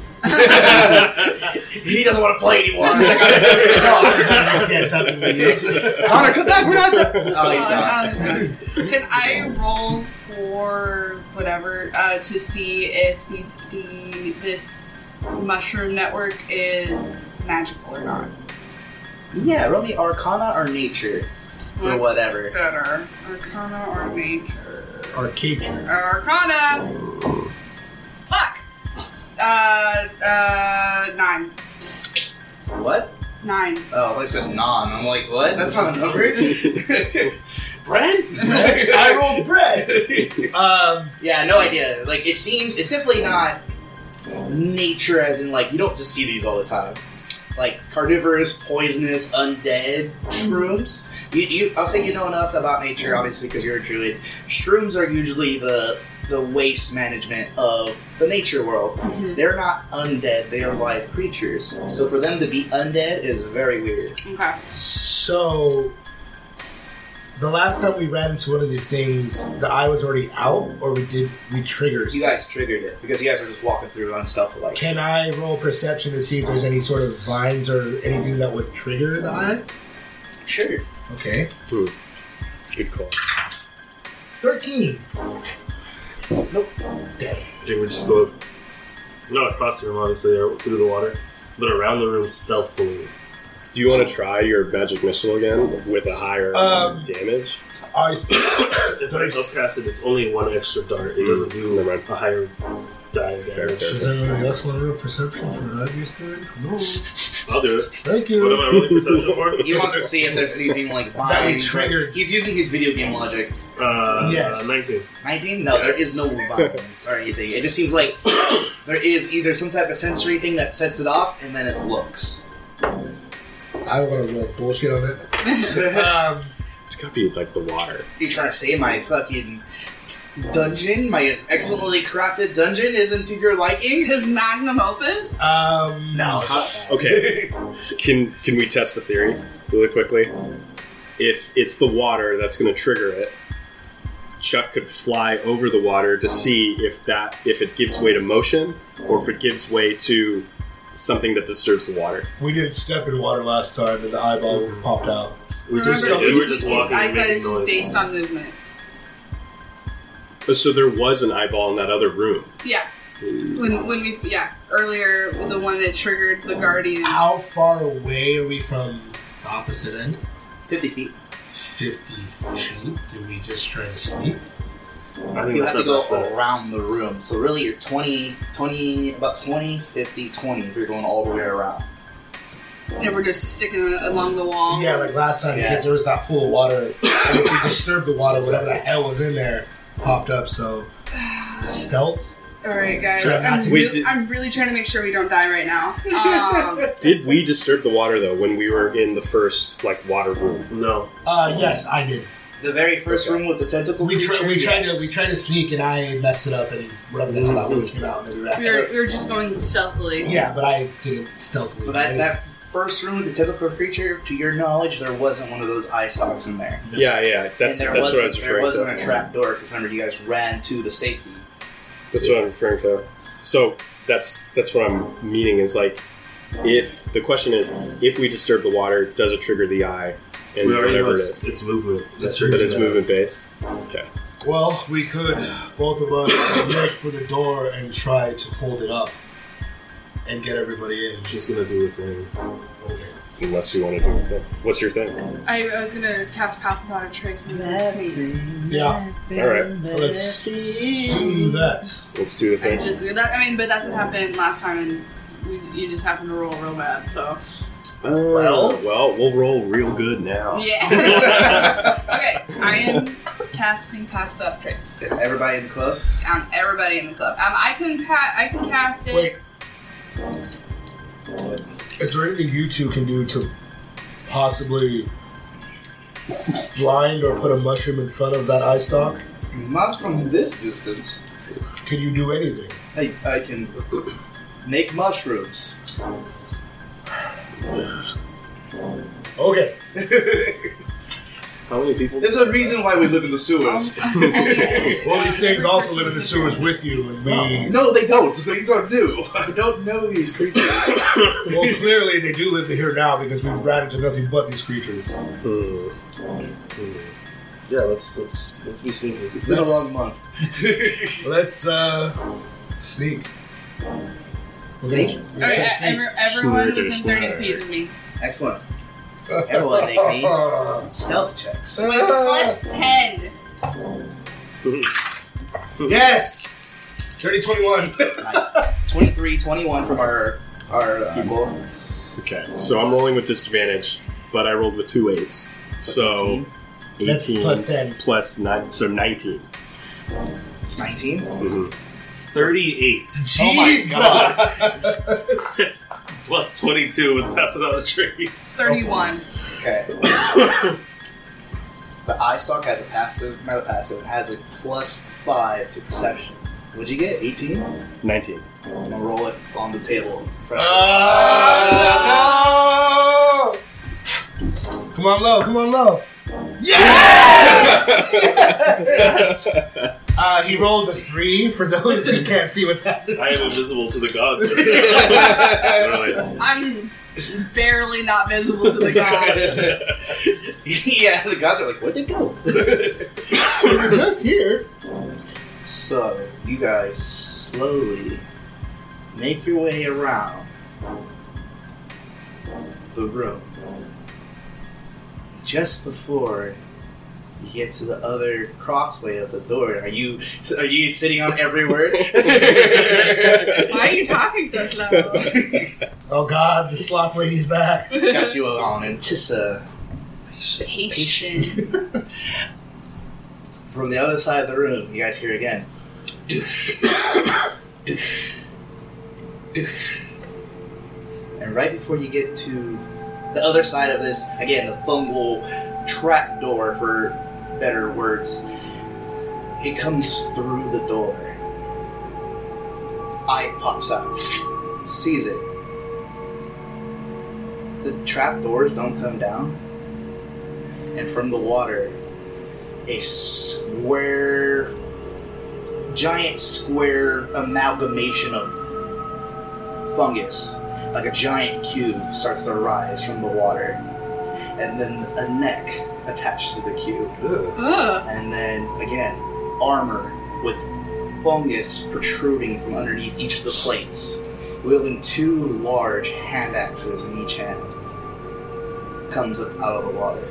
He doesn't want to play anymore. Yes, something we use. Connor, come back. We're not done. Oh, he's Uh, gone. uh, so- Can I roll for whatever uh, to see if these the this mushroom network is magical or not? Yeah, roll me Arcana or Nature for What's whatever. better, Arcana or nature? Arcature. Arcana. Fuck. Uh, uh, nine. What? Nine. Oh, I said non. I'm like, what? That's not a number. Bread? I rolled bread. Um, Yeah, no idea. Like, it seems, it's definitely not nature as in, like, you don't just see these all the time. Like, carnivorous, poisonous, undead shrooms. You, you, I'll say you know enough about nature, obviously, because you're a druid. Shrooms are usually the the waste management of the nature world. Mhm. They're not undead, they are live creatures. So for them to be undead is very weird. Okay. so, the last time we ran into one of these things, the eye was already out, or we did we trigger? You guys triggered it, because you guys were just walking through unstealthily. Like, Can I roll perception to see if there's any sort of vines or anything that would trigger the eye? sure. Okay. Hmm. Good call. thirteen. Nope. Dead. I think we just go not across the room, obviously, or through the water, but around the room stealthily. Do you want to try your magic missile again with a higher Um, damage? I If I there's, upcast it, it's only one extra dart. It doesn't do Never mind. a higher die Fair, damage. fair. Does anybody else want to roll perception for that you're doing? No. I'll do it. Thank What am you. I rolling perception for? He wants to see if there's anything like That we vines. triggered. He's using his video game logic. Uh, Yes. nineteen. nineteen? No, there Yes. is no vines or anything. It just seems like there is either some type of sensory thing that sets it off, and then it looks. I want to roll bullshit on it. um, It's gotta be like the water. You trying to say my fucking dungeon, my excellently crafted dungeon, isn't to your liking? His magnum opus? Um, No. Okay. Can can we test the theory really quickly? If it's the water that's going to trigger it, Chuck could fly over the water to see if that if it gives way to motion or if it gives way to something that disturbs the water. we didn't step in water last time, and the eyeball popped out. We just, Remember, we were just its walking and eyesight making is just noise. based on movement. So there was an eyeball in that other room. Yeah. When when we yeah earlier the one that triggered the guardian. How far away are we from the opposite end? fifty feet. Fifty feet. Do we just try to sneak? I think You that's have to our best go bet. around the room. So really you're twenty, twenty, about twenty, fifty, twenty if you're going all the way around. And we're just sticking it along the wall. Yeah, like last time, Yeah. because there was that pool of water. And if we disturbed the water, whatever the hell was in there popped up. So stealth. All right, guys. Try not I'm, to- re- Wait, did- I'm really trying to make sure we don't die right now. Um, Did we disturb the water though when we were in the first like water room? No. Uh, yes, I did. The very first room with the tentacle We, creature. tri- we tried yes. to we tried to sneak, and I messed it up, and whatever the hell that was came out, and then we ran. we, were, we were just going stealthily. Yeah, but I didn't stealthily. But that, do that first room with the tentacle creature, to your knowledge, there wasn't one of those eye stalks in there. Yeah, yeah. That's and there that's wasn't, what I was there referring wasn't to. a trap door because remember you guys ran to the safety. That's what I'm referring to. So that's that's what I'm meaning is like, if the question is if we disturb the water, does it trigger the eye and We already know whatever it it's, is? it's movement. That's That true. it's movement based. Okay. Well, we could both of us make for the door and try to hold it up and get everybody in. She's gonna do a thing. Okay. Unless you want to do a thing. What's your thing? I, I was gonna cast pass without a trace and then sneak. Yeah. All right. Let's do that. Let's do the I thing. just that, I mean, but that's what happened last time, and we, you just happened to roll real bad. So well, well, we'll roll real good now. yeah. Okay, I am casting pass without a trace Everybody in the club? on everybody in the club. Um, I can ca- I can cast it. Wait. Is there anything you two can do to possibly blind or put a mushroom in front of that eye stalk? Not from this distance. Can you do anything? I, I can make mushrooms. Okay. How many people? There's a reason why we live in the sewers. Well, these things also live in the sewers with you, and we. No, they don't. These are new. I don't know these creatures. Well, clearly they do live here now because we've ran into nothing but these creatures. Hmm. Yeah, let's let's let's be sneaky. It's been a That's- long month. Let's uh sneak. Sneak? We're gonna Okay, try to sneak. every, everyone Sneaker, within thirty sneaker. feet of me. Excellent. Everyone make me stealth checks. With plus ten. Yes. Dirty twenty-one. Nice. twenty-three, twenty-one from our our people. Okay, so I'm rolling with disadvantage, but I rolled with two eights, so eighteen That's plus ten. plus nine, so nineteen. nineteen. Mm-hmm. Thirty-eight. Oh my god. Plus twenty-two with passing out the trees. Thirty-one. Okay. The eye stalk has a passive, not a passive, it has a plus five to perception. What'd you get? eighteen? nineteen. I'm gonna roll it on the table. in front of Uh, no! Come on low, come on low. Yes! Yes! Uh, he rolled a three for those who can't see what's happening. I am invisible to the gods. Really. I'm barely not visible to the gods. us. Yeah, the gods are like, where'd they go? We're just here. So, you guys slowly make your way around the room. Just before you get to the other crossway of the door, are you are you sitting on every word? Why are you talking so slow? Oh god, the sloth lady's back. Got you on Antissa. Patient. From the other side of the room, you guys hear again. And right before you get to the other side of this, again, the fungal trap door, for better words. It comes through the door. Eye pops out, sees it. The trap doors don't come down, and from the water, a square, giant square amalgamation of fungus, like a giant cube, starts to rise from the water, and then a neck attached to the cube, Ugh. and then again, armor with fungus protruding from underneath each of the plates, wielding two large hand axes in each hand, comes up out of the water.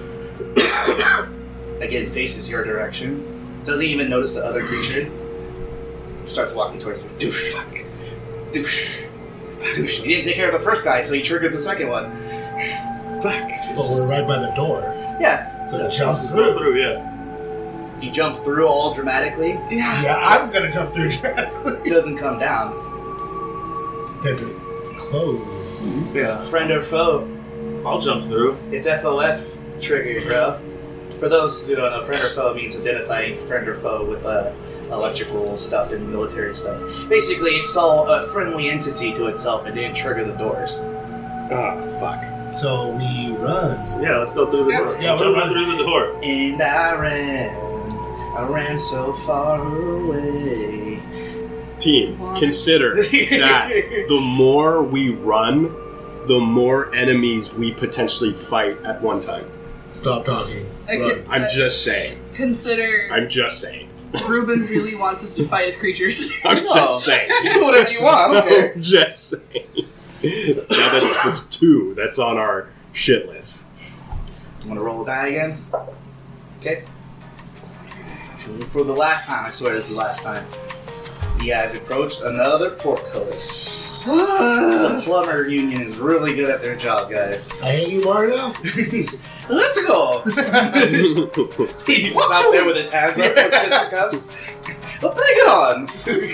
Again, faces your direction. Doesn't even notice the other creature. Starts walking towards you. Doosh. Fuck. Doosh. Doosh. He didn't take care of the first guy, so he triggered the second one. Fuck. But we're right by the door. Yeah. So Yeah, jump just through. Go through, yeah. You jump through all dramatically. Yeah. Yeah, I'm gonna jump through directly. It doesn't come down. Does it close? Yeah. Friend or foe. I'll jump through. It's F O F triggered, bro. For those who don't know, friend or foe means identifying friend or foe with uh, electrical stuff and military stuff. Basically, it saw a friendly entity to itself and didn't trigger the doors. Ah, fuck. So we run. Yeah, let's go through the door. Yeah, jump we're right through the door. And I ran, I ran so far away. Team, consider that the more we run, the more enemies we potentially fight at one time. Stop talking. I Run. could- I'm uh, just saying. Consider I'm just saying. Ruben really wants us to fight as creatures. I'm Oh. just saying. You do whatever you want, I don't care. I'm just saying. Now that's, that's two. That's on our shit list. I'm gonna roll a die again. Okay. For the last time, I swear this is the last time. You guys approached another portcullis. The plumber union is really good at their job, guys. I hate you, Mario. Let's go! He's just out there with his hands up, his fisticuffs. Well, bring it on!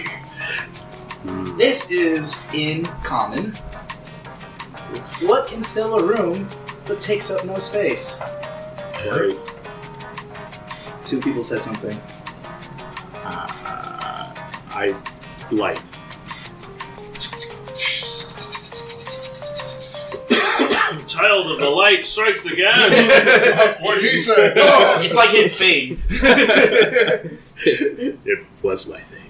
This is in common. What can fill a room but takes up no space? Great. Two people said something. Uh, I light. Child of the light strikes again. What did he say? It's like his thing. It was my thing.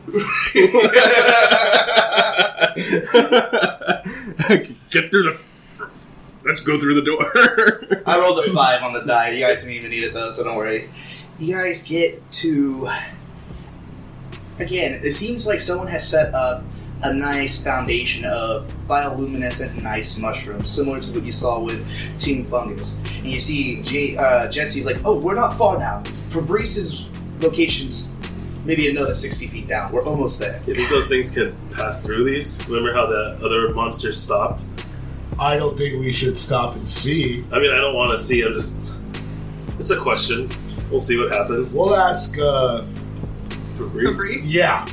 Get through the. Fr- Let's go through the door. I rolled a five on the die. You guys didn't even need it though, so don't worry. You guys get to. Again, it seems like someone has set up a nice foundation of bioluminescent nice mushrooms, similar to what you saw with Team Fungus. And you see J- uh, Jesse's like, oh, we're not far now. Fabrice's location's maybe another sixty feet down. We're almost there. You think those things can pass through these? Remember how the other monster stopped? I don't think we should stop and see. I mean, I don't want to see. I'm just. It's a question. We'll see what happens. We'll ask, uh... Fabrice? Fabrice? Yeah.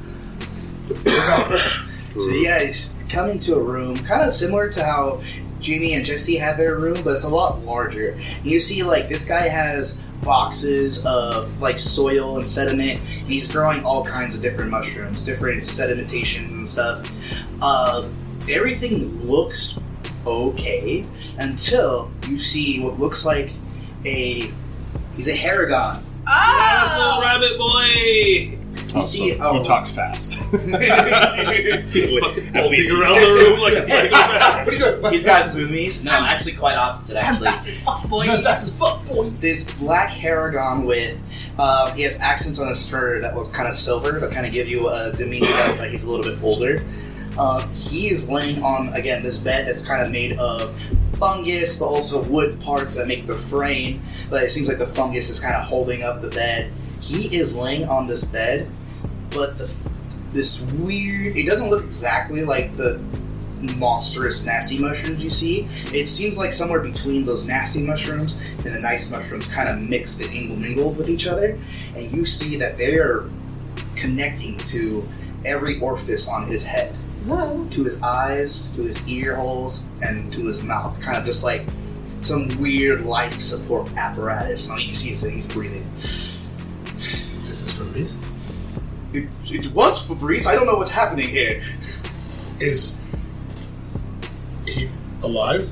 So you guys come into a room, kind of similar to how Jamie and Jesse had their room, but it's a lot larger. And you see, like, this guy has boxes of, like, soil and sediment, and he's growing all kinds of different mushrooms, different sedimentations and stuff. Uh, everything looks okay until you see what looks like a... He's a Haragon. Yes, little Ah! rabbit boy! You see... Oh, He talks fast. He's He's fucking at bolting least he around can. the room like a psychopath. What are you doing? He's got zoomies. No, actually quite opposite, I'm actually. fast as fuck, boy. I'm fast as fuck, boy. This black Haragon with, uh, he has accents on his fur that look kind of silver, but kind of give you a demeanor that like he's a little bit older. Uh, he is laying on, again, this bed that's kind of made of fungus, but also wood parts that make the frame, but it seems like the fungus is kind of holding up the bed. He is laying on this bed, but the this weird, it doesn't look exactly like the monstrous nasty mushrooms you see. It seems like somewhere between those nasty mushrooms and the nice mushrooms kind of mixed and intermingled with each other, and you see that they're connecting to every orifice on his head. Whoa. To his eyes, to his ear holes, and to his mouth. Kind of just like some weird life support apparatus. And all you can see is that he's breathing. This is Fabrice. It, it was Fabrice. I don't know what's happening here. Is he alive?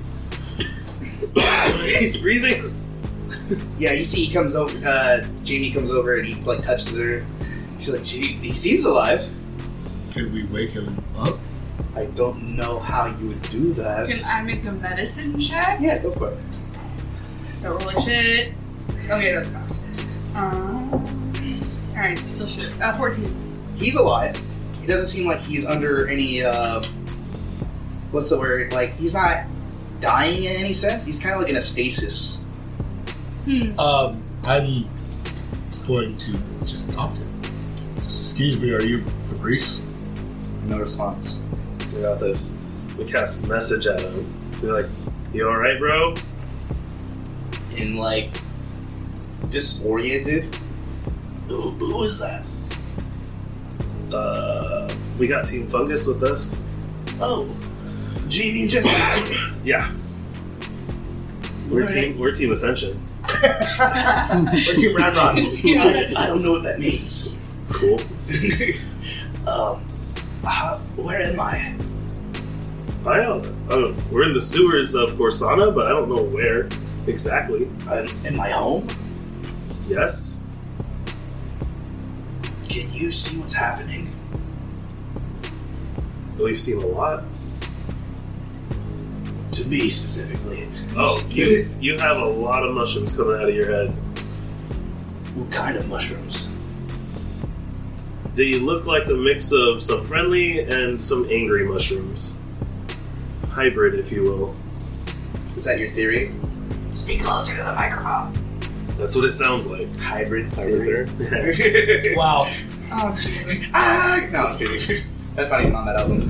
He's breathing. Yeah, you see, he comes over. Uh, Jamie comes over and he like touches her. She's like, "Gee, he seems alive." Could we wake him up? I don't know how you would do that. Can I make a medicine check? Yeah, go for it. Don't roll like shit. Okay, that's not. Um, Alright, still shit. Uh, fourteen. He's alive. He doesn't seem like he's under any. Uh, what's the word? Like he's not dying in any sense. He's kind of like in a stasis. Hmm. Um, I'm going to just talk to him. Excuse me, are you Fabrice? No response. We got this. We cast a message at him. We're like, "You all right, bro?" And like disoriented. Who, who is that? Uh, we got Team Fungus with us. Oh, Jamie and Jesse. Yeah. We're Right. team. We're Team Ascension. Or Team Ramrod? I, I don't know what that means. Cool. um, how, where am I? I don't. I don't. We're in the sewers of Corsana, but I don't know where exactly. I'm in my home. Yes. Can you see what's happening? We've seen a lot. To me specifically. Oh, you you have a lot of mushrooms coming out of your head. What kind of mushrooms? They look like a mix of some friendly and some angry mushrooms. Hybrid, if you will. Is that your theory? Speak closer to the microphone. That's what it sounds like. Hybrid Hybrid theory. theory. Wow. Oh, Jesus. ah, no, I'm kidding. That's not even on that album.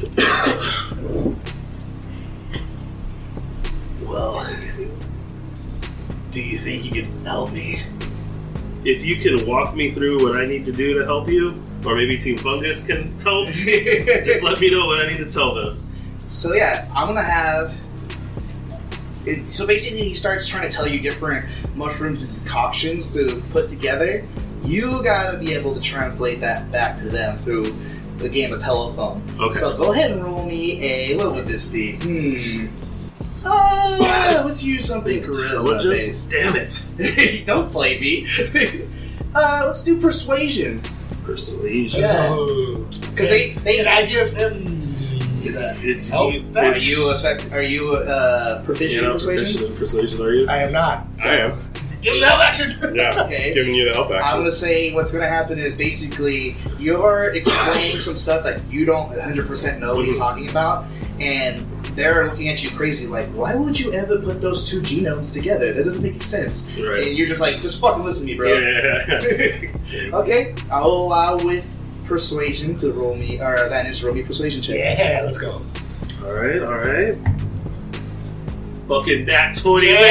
Well, do you think you can help me? If you can walk me through what I need to do to help you, or maybe Team Fungus can help, just let me know what I need to tell them. So yeah, I'm gonna have. It, so basically, he starts trying to tell you different mushrooms and concoctions to put together. You gotta be able to translate that back to them through the game of telephone. Okay. So go ahead and roll me a. What would this be? Hmm. Uh, let's use something charisma Intelligence? based. Damn it. Don't play me. uh, let's do persuasion. Persuasion. Yeah. Oh. Because they, they Can I give him It's, that? it's help? you. Are it's- you effect? Are you uh, proficient You're in not persuasion? proficient in persuasion, are you? I am not. I am. Give him the help action! Yeah. Okay. Giving you the help I'm action. gonna say what's gonna happen is basically you're explaining some stuff that you don't one hundred percent know what he's Mhm. talking about, and they're looking at you crazy like, why would you ever put those two genomes together? That doesn't make sense. Right. And you're just like, just fucking listen to me, bro. Yeah, yeah, yeah. Okay, I'll allow with persuasion to roll me, or advantage to roll me a persuasion check. Yeah, let's go. Alright, alright. Fucking nat twenty, Yay!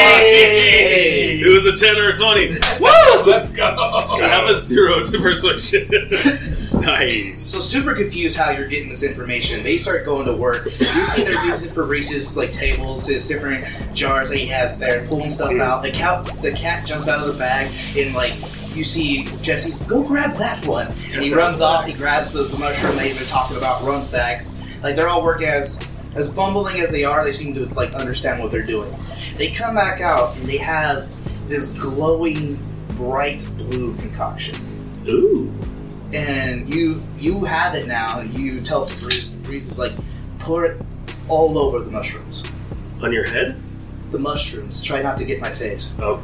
baby! It was a ten or a twenty. Woo! Let's go! So I have a zero to persuasion. Nice. So super confused how you're getting this information. They start going to work. You see they're using Fabrice's like tables, his different jars that he has there, pulling stuff out. The cat, the cat jumps out of the bag and like you see Jesse's go grab that one, and he runs off. He grabs the, the mushroom that he's been talking about, runs back. Like they're all working as as bumbling as they are. They seem to like understand what they're doing. They come back out and they have this glowing, bright blue concoction. Ooh. And you you have it now. You tell Fabrice, Fabrice is like, pour it all over the mushrooms. On your head? The mushrooms. Try not to get my face. Oh.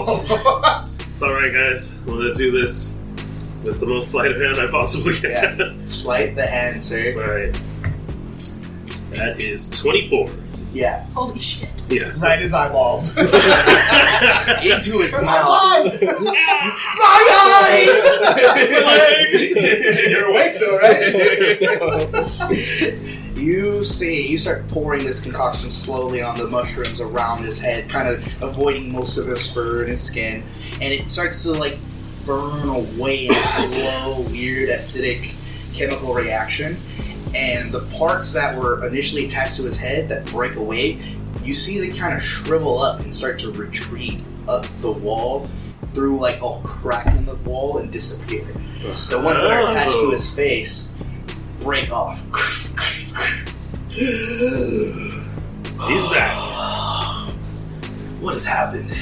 It's alright, guys. I'm gonna do this with the most sleight of hand I possibly can. Yeah. Sleight the hand, sir. Alright. That is twenty-four. Yeah. Holy shit. Yes. Right in his eyeballs. Into his mouth. My eyes! You're awake though, right? You see, you start pouring this concoction slowly on the mushrooms around his head, kind of avoiding most of his fur and his skin, and it starts to like burn away in a slow, weird, acidic chemical reaction. And the parts that were initially attached to his head that break away you see they kind of shrivel up and start to retreat up the wall through like a crack in the wall and disappear. The ones that are attached to his face break off. He's back. What has happened?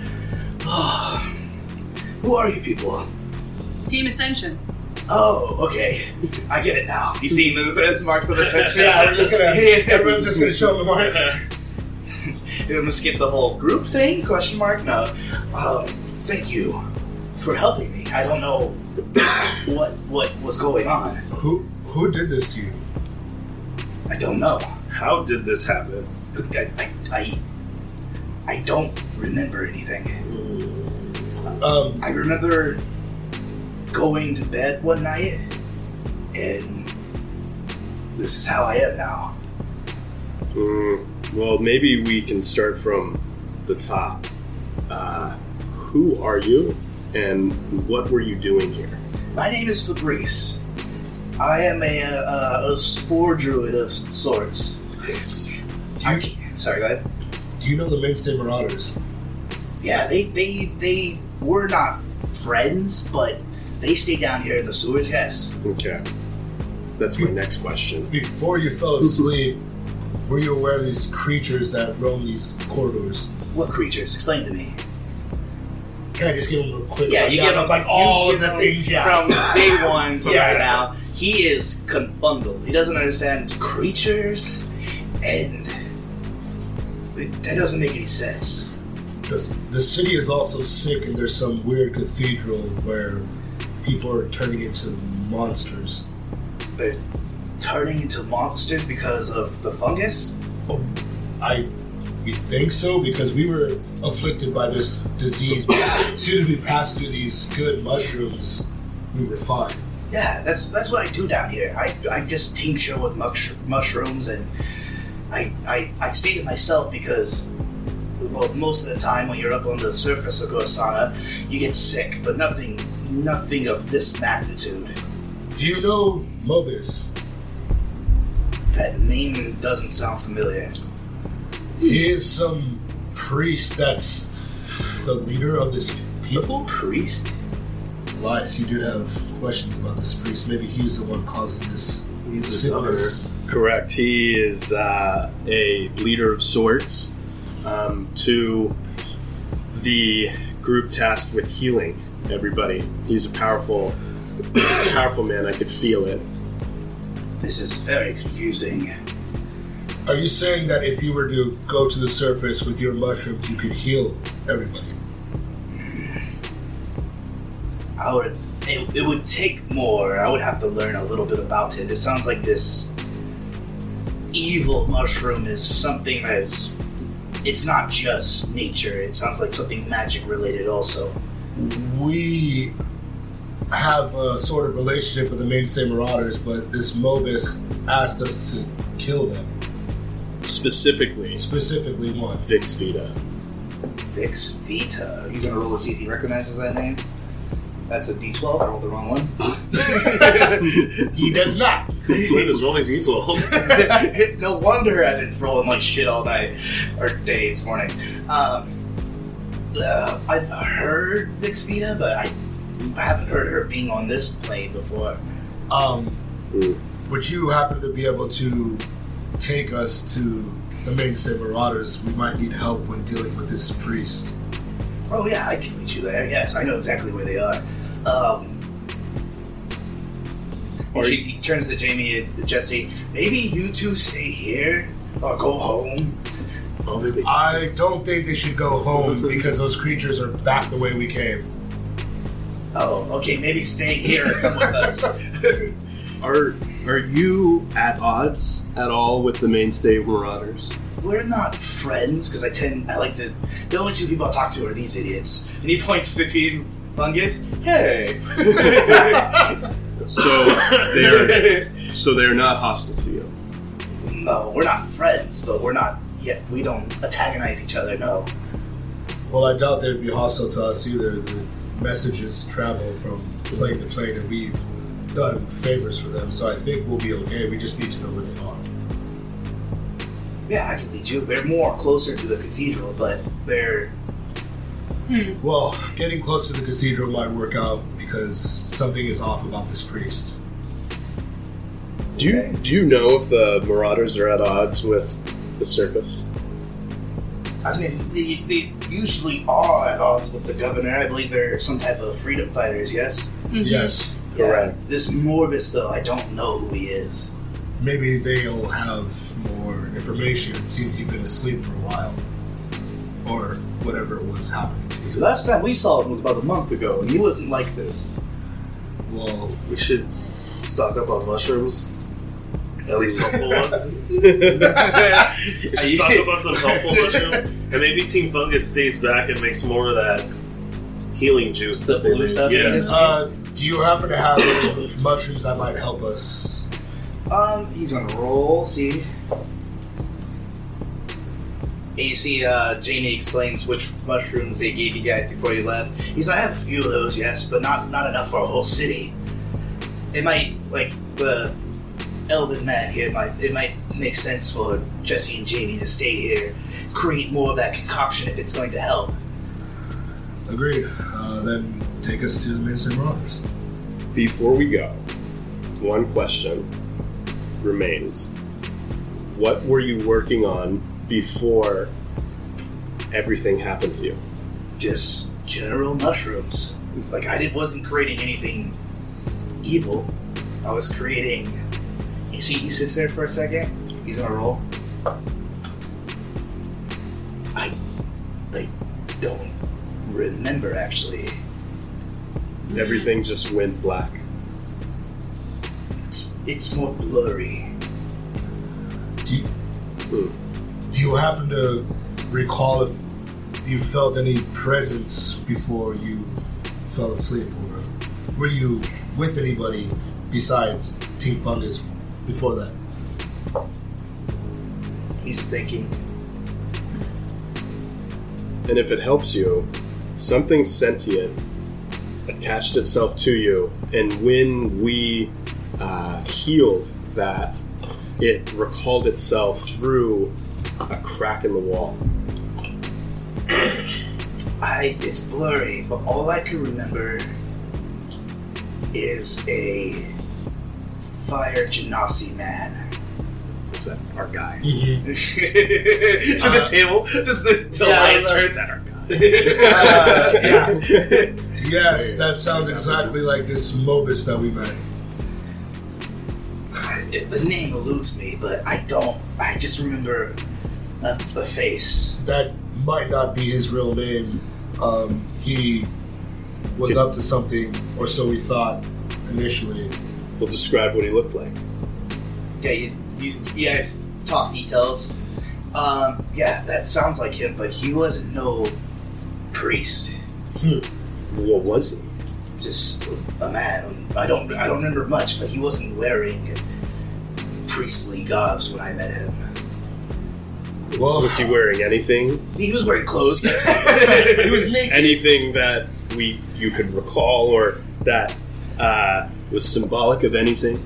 Who are you people? Team Ascension. Oh, okay. I get it now. You see the, the marks of ascension? Yeah, we're just gonna. Everyone's just gonna show them the marks. You're gonna skip the whole group thing? Question mark? No. Um, thank you for helping me. I don't know what what was going on. Who who did this to you? I don't know. How did this happen? I I I, I don't remember anything. Um, I remember going to bed one night, and this is how I am now. Mm, well, maybe we can start from the top. Uh, who are you, and what were you doing here? My name is Fabrice. I am a uh, a spore druid of sorts. Nice. I, sorry, go ahead. do you know the Mainstay Marauders? Yeah, they they they were not friends, but they stayed down here in the sewers. Yes. Okay. That's my next question. Before you fell asleep, were you aware of these creatures that roam these corridors? What creatures? Explain to me. Can I just give him a quick? Yeah, you give him like you all give of the him things. Yeah. From day one to Yeah. right now, he is confungled. He doesn't understand creatures, and it, that doesn't make any sense. The, the city is also sick, and there's some weird cathedral where people are turning into monsters. They're turning into monsters because of the fungus. I, we think so because we were afflicted by this disease. But as soon as we passed through these good mushrooms, we were fine. Yeah, that's that's what I do down here. I, I just tincture with mush, mushrooms, and I, I I stay to myself because, well, most of the time when you're up on the surface of Gorsana, you get sick, but nothing nothing of this magnitude. Do you know Mobius? That name doesn't sound familiar. He is some priest that's the leader of this people? Priest? Elias, you did have questions about this priest. Maybe he's the one causing this He's the sickness. Correct. He is uh, a leader of sorts um, to the group tasked with healing everybody. He's a powerful, he's a powerful man. I could feel it. This is very confusing. Are you saying that if you were to go to the surface with your mushrooms, you could heal everybody? I would. It, it would take more. I would have to learn a little bit about it. It sounds like this evil mushroom is something that's. It's not just nature. It sounds like something magic related also. We have a sort of relationship with the Mainstay Marauders, but this Mobius asked us to kill them. Specifically, Specifically one. Vix Vita. Vix Vita. He's gonna roll to see if he recognizes that name. That's a D twelve. I rolled the wrong one. He does not. Flip is rolling d twelves. No wonder I've been rolling like shit all night or day this morning. Um, uh, I've heard Vix Vita, but I haven't heard her being on this plane before. Um, Mm. would you happen to be able to take us to the Mainstay Marauders? We might need help when dealing with this priest. Oh yeah, I can lead you there. Yes, I know exactly where they are. Um, Are he, you- he turns to Jamie and Jesse. Maybe you two stay here or go home. Oh, maybe. I don't think they should go home because those creatures are back the way we came. Oh, okay. Maybe stay here and come with us. Are are you at odds at all with the Mainstay Marauders? We're not friends because I tend I like to. The only two people I talk to are these idiots. And he points to Team Fungus. Hey. So they're so they're not hostile to you. No, we're not friends, but we're not yet. We don't antagonize each other. No. Well, I doubt they'd be hostile to us either. The messages travel from plane to plane, and we've done favors for them, so I think we'll be okay. We just need to know where they are. Yeah, I can lead you. They're more closer to the cathedral, but they're... Hmm. Well, getting close to the cathedral might work out because something is off about this priest. Do you do you know if the Marauders are at odds with the Surface? I mean, they, they usually are at odds with the governor. I believe they're some type of freedom fighters, yes? Mhm. Yes. Yeah. Correct. This Morbus, though, I don't know who he is. Maybe they'll have more information. It seems you've been asleep for a while. Or whatever was happening to The you. last time we saw him was about a month ago, and he wasn't like this. Well, We should stock up on mushrooms. At least helpful ones. We should stock up on some helpful mushrooms. And maybe Team Fungus stays back and makes more of that healing juice The that they blue made. stuff Yeah. in his- uh, do you happen to have any mushrooms that might help us? Um, he's gonna roll, see. And you see, uh, Jamie explains which mushrooms they gave you guys before you left. He's like, I have a few of those, yes, but not not enough for a whole city. It might, like, the Elven man here, might it might make sense for Jesse and Jamie to stay here, create more of that concoction if it's going to help. Agreed. Uh, then take us to the Midnight Marauders. Before we go, one question remains. What were you working on before everything happened to you? Just general mushrooms. It's like I did, wasn't creating anything evil. I was creating. You see, he sits there for a second. He's gonna roll. I, I don't remember actually. Everything just went black. It's, it's more blurry. Do you, Hmm. do you happen to recall if you felt any presence before you fell asleep? Or were you with anybody besides Team Fungus before that? He's thinking. And if it helps you, something sentient attached itself to you, and when we uh, healed that, it recalled itself through a crack in the wall. I. It's blurry, but all I can remember is a fire genasi man. Is that our guy? Mm-hmm. to the Uh, table, just the, the yeah, lights that's- turns Our guy. Uh, yeah. Yes, that sounds exactly like this Mobus that we met. It- the name eludes me, but I don't. I just remember a, a face. That might not be his real name. Um, he was up to something, or so we thought initially. We'll describe what he looked like. Yeah, you, you, you guys talk details. Um, yeah, that sounds like him, but he wasn't no priest. What was he? Just a man. I don't. I don't remember much, but he wasn't wearing priestly garbs when I met him. Well, Was he wearing anything? He was wearing clothes. Yes. he was naked. Anything that we you could recall, or that uh, was symbolic of anything?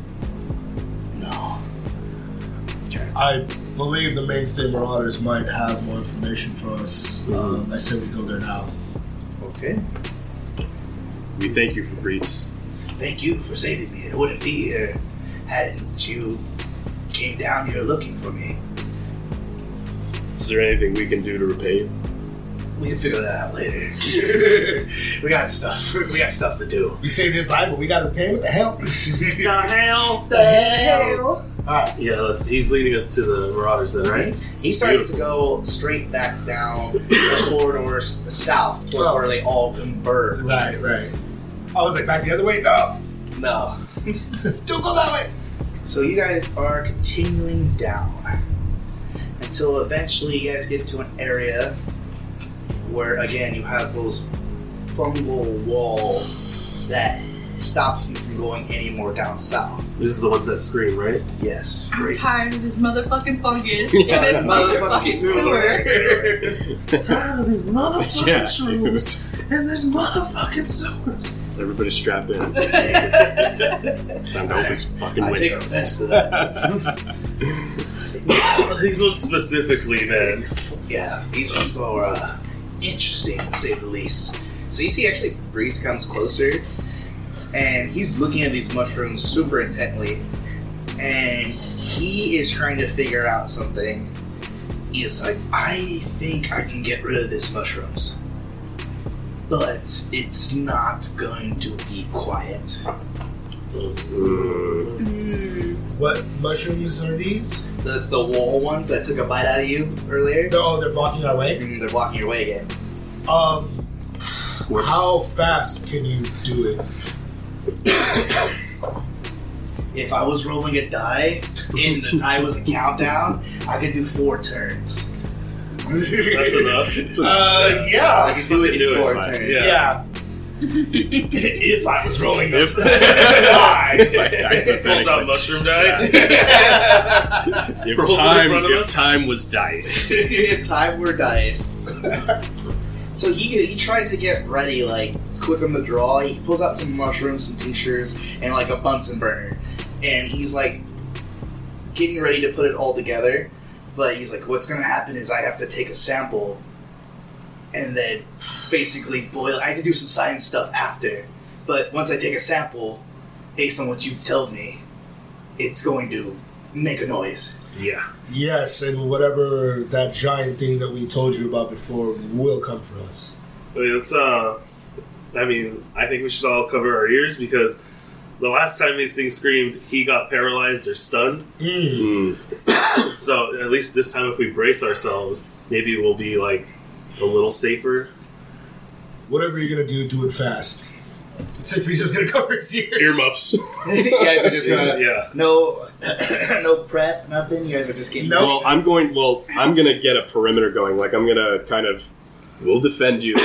No. I believe the Mainstay Marauders might have more information for us. Um, I say we go there now. Okay. We thank you, Fabrice. Thank you for saving me. I wouldn't be here hadn't you came down here looking for me. Is there anything we can do to repay you? We can figure that out later. we got stuff. We got stuff to do. We saved his life, but we got to pay. What the hell? The hell? The hell? All right. Yeah, let's, he's leading us to the Marauders then, right? He starts Beautiful. to go straight back down the corridors to the south, towards Oh. where they all converge. Right, right. I was like, back the other way? No. No. Don't go that way. So you guys are continuing down until eventually you guys get to an area where, again, you have those fungal wall that stops you from going any more down south. This is the ones that scream, right? Yes. I'm Great. tired of this motherfucking fungus Yeah, and this that motherfucking motherfucking sewer. Tired of these motherfucking Yeah, shrooms and this motherfucking sewers. Everybody strap in. Time to open some fucking I take windows. offense to that. These ones specifically, man. Yeah, these ones are uh, interesting, to say the least. So you see, actually, Fabrice comes closer, and he's looking at these mushrooms super intently, and he is trying to figure out something. He is like, I think I can get rid of these mushrooms, but it's not going to be quiet. Mm. Mm. What mushrooms are these? That's the wall ones that took a bite out of you earlier. They're, oh, they're blocking our way? Mm, they're blocking your way again. Um, What's- how fast can you do it? If I was rolling a die and the die was a countdown, I could do four turns. That's enough. Uh, yeah. I could do it do in it, four it's fine. turns. Yeah. Yeah. If I was rolling a If- die. Pulls out mushroom die. If Rolls in time, front of if us? time was dice. If time were dice. So he he tries to get ready, like quick on the draw. He pulls out some mushrooms, some tinctures, and like a Bunsen burner, and he's like getting ready to put it all together. But he's like, what's gonna happen is I have to take a sample and then basically boil. I have to do some science stuff after. But once I take a sample, based on what you've told me, it's going to make a noise. Yeah. Yes, and whatever that giant thing that we told you about before will come for us. I mean, it's, uh, I mean, I think we should all cover our ears because the last time these things screamed, he got paralyzed or stunned. Mm. Mm. So at least this time, if we brace ourselves, maybe we'll be like a little safer. Whatever you're gonna do, do it fast. Siegfried's just gonna cover his ears. Earmuffs. You guys are just gonna Yeah. no no prep, nothing. You guys are just getting Nope. Well, I'm going. Well, I'm gonna get a perimeter going. Like I'm gonna kind of. We'll defend you.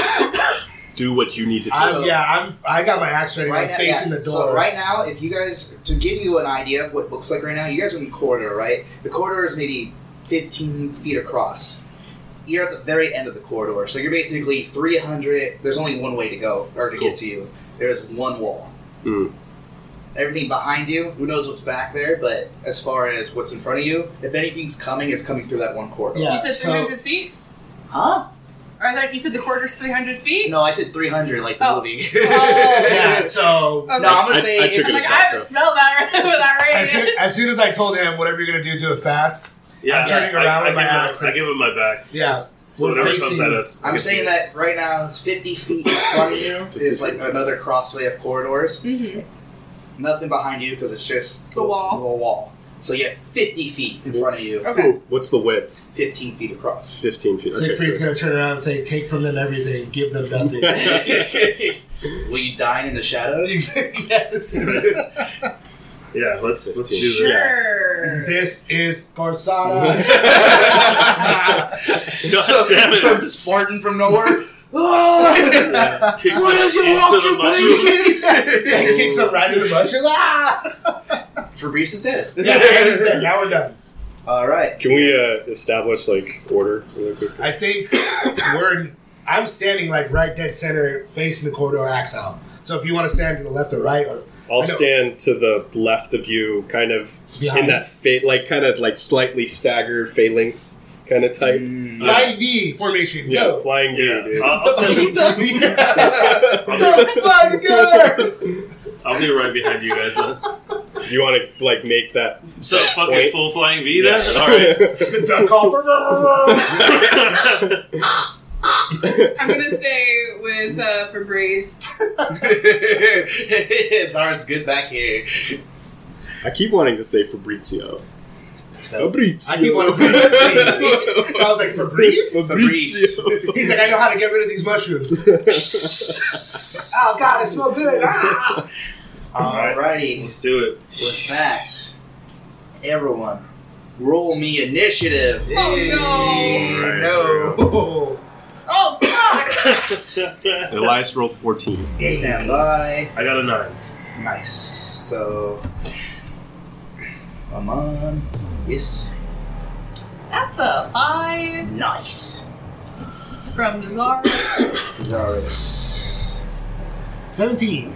Do what you need to do. I'm, So- yeah, I'm. I got my axe ready. I'm now- facing yeah. the door. So right now, if you guys, to give you an idea of what it looks like right now, you guys are in the corridor, right? The corridor is maybe fifteen feet across. You're at the very end of the corridor, so you're basically three hundred. There's only one way to go, or to Cool. get to you. There's one wall. Mm. Everything behind you, who knows what's back there, but as far as what's in front of you, if anything's coming, it's coming through that one corridor. Yeah. You said so- three hundred feet? Huh? Or I thought you said the quarter's three hundred feet? No, I said three hundred, like the Oh. movie. Oh. Yeah. So I was No, like, I'm gonna I- say I took it's I'm it like, as I have that, to so. smell that with that as soon, right. as soon as I told him whatever you're gonna do, do it fast. Yeah. I'm turning I, around I, with my give him, axe. I give him my back. Yeah. Just so We're whatever facing- comes at us. I I'm can see saying it. that right now, fifty feet in front of you is like another crossway of corridors. Mm-hmm. Nothing behind you because it's just The wall. The wall. So you have fifty feet in front of you, Okay. Ooh, what's the width? fifteen feet across. Fifteen feet. Okay, Siegfried's good. gonna turn around and say, "Take from them everything, give them nothing." Will you dine in the shadows? Yes. Yeah, let's let's do this. Sure. This is Corsada. God some, damn it. some Spartan from nowhere. Oh! Kicks What him is your into the mushrooms. occupation? Yeah, he kicks him right in the mushroom. Ah! Fabrice is dead. Yeah, and he's dead. Now we're done. All right. Can we uh, establish like order really quick? I think we're. In, I'm standing like right dead center, facing the corridor, axe out. So if you want to stand to the left or right, or I'll I know. stand to the left of you, kind of behind, in that fa- like kind of like slightly staggered phalanx kind of type. Mm. flying V formation. Yeah, Go. flying V, Yeah, dude. I'll, I'll, stand, Let's fly together. I'll be right behind you guys then. You want to like make that? So fucking Wait. full flying V then? Yeah. All right. The duck call. I'm gonna stay with uh, Fabrice. Zara's good back here. I keep wanting to say Fabrizio. Fabrizio. I keep wanting to say Fabrice. I was like, Fabrice? Fabrizio. He's like, I know how to get rid of these mushrooms. Oh, God, it smells good. Ah! Alrighty. Let's do it. With that, everyone, roll me initiative. Oh, Hey, no. Oh fuck! Elias rolled fourteen. Stand by. I got a nine. Nice. So, come on. Yes. That's a five Nice. from Zara. Zaris. seventeen.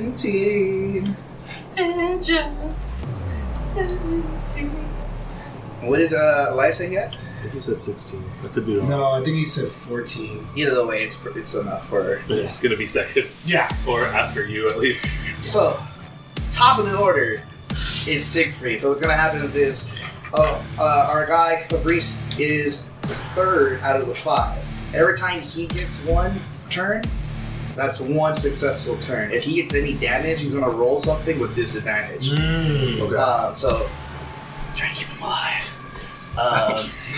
Seventeen. Angel. Seventeen. What did uh, Elias say he had? I think he said sixteen. I could be wrong. No, I think he said fourteen. Either way, it's it's enough for. It's gonna be second, Yeah. or after you at least. So, top of the order is Siegfried. So what's gonna happen is, is uh, uh, our guy Fabrice is the third out of the five. Every time he gets one turn, that's one successful turn. If he gets any damage, he's gonna roll something with disadvantage. Mm. Okay. Um, so, try to keep him alive. Um,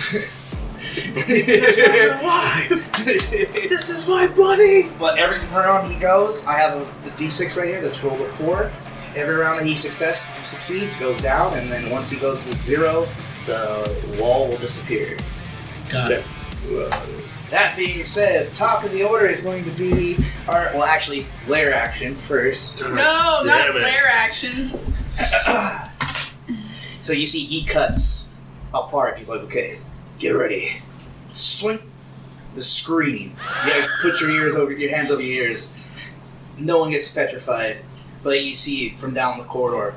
This is my buddy! But every round he goes, I have a, a d six right here that's rolled a four. Every round that he success, succeeds goes down, and then once he goes to zero, the wall will disappear. Got it. That being said, top of the order is going to be our, well, actually, lair action first. No, Damn not it. lair actions. So you see he cuts apart. He's like, okay, get ready. Swing the screen. You guys put your ears over your hands over your ears. No one gets petrified, but you see from down the corridor.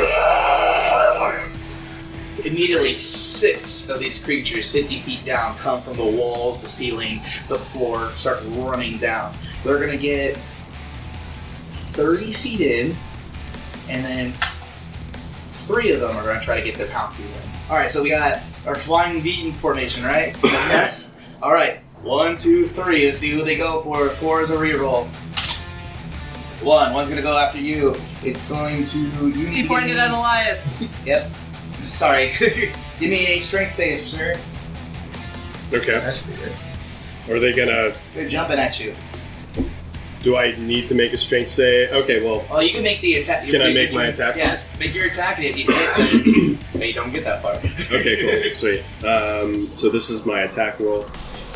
Immediately, six of these creatures, fifty feet down, come from the walls, the ceiling, the floor, start running down. They're gonna get thirty feet in, and then three of them are gonna try to get their pounces in. Alright, so we got our flying beaten formation, right? Yes. Alright, one, two, three. Let's see who they go for. Four is a reroll. One. One's gonna go after you. It's going to. You need He to pointed give at me- Elias. Yep. Sorry. Give me a strength save, sir. Okay. That should be good. Are they gonna? They're jumping at you. Do I need to make a strength save? Okay. Well, Oh, you can make the attack. Can I make my attack Yeah, first? make your attack, and if you hit, then hey, you don't get that far. okay, cool, sweet. Um, so this is my attack roll.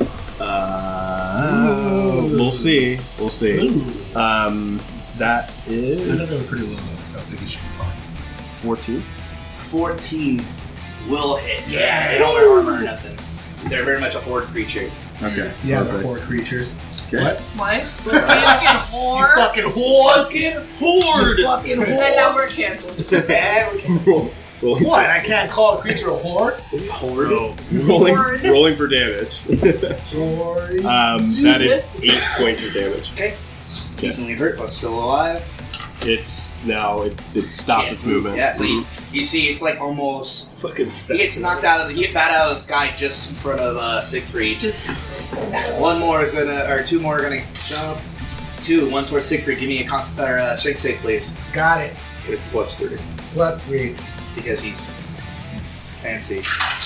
Uh, we'll see. We'll see. Um, that I know is they were pretty low though, so I think it should be fine. fourteen. fourteen will hit. Yeah, they don't wear armor or nothing. They're very much a horde creature. Okay. Yeah, the four creatures. Okay. What? What? Fucking whore. Fucking horse! horde. Fucking And now we're horse! canceled. Yeah, we canceled. Roll- What? I can't call a creature a whore? Horde. No. rolling, Word. rolling for damage. Sorry. um, that is eight points of damage. Okay. Decently hurt, but still alive. It's now it, it stops Yeah. its movement. Yeah, so you, Mhm. you see it's like almost. Fucking. He gets knocked out of the. He get bat out of the sky just in front of uh, Siegfried. Just One more is gonna, or two more are gonna jump. Two, one towards Siegfried. Give me a const, or uh, strength save, please, Got it. With plus three. Plus three. because he's fancy.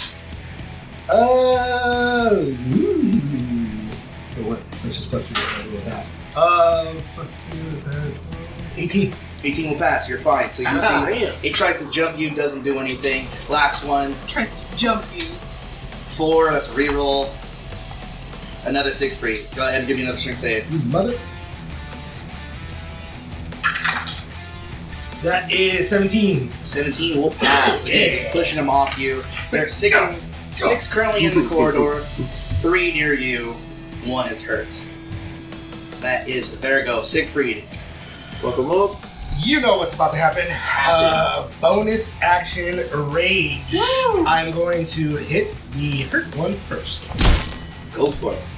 Uh. Ooh. Wait, what? Which is plus three? What do with that? Uh, plus three is that? eighteen. eighteen will pass. You're fine. So you Ah, see, yeah. it tries to jump you, doesn't do anything. Last one, tries to jump you. four. That's a reroll. Another Siegfried. Go ahead and give me another strength save. You mother. That is seventeen. seventeen will pass. Again, Yeah. it's pushing him off you. There are six, in, six currently in the corridor, three near you, one is hurt. That is, there we go, Siegfried. Fuck him up. You know what's about to happen. Uh, bonus action rage. I'm going to hit the hurt one first. Go for it.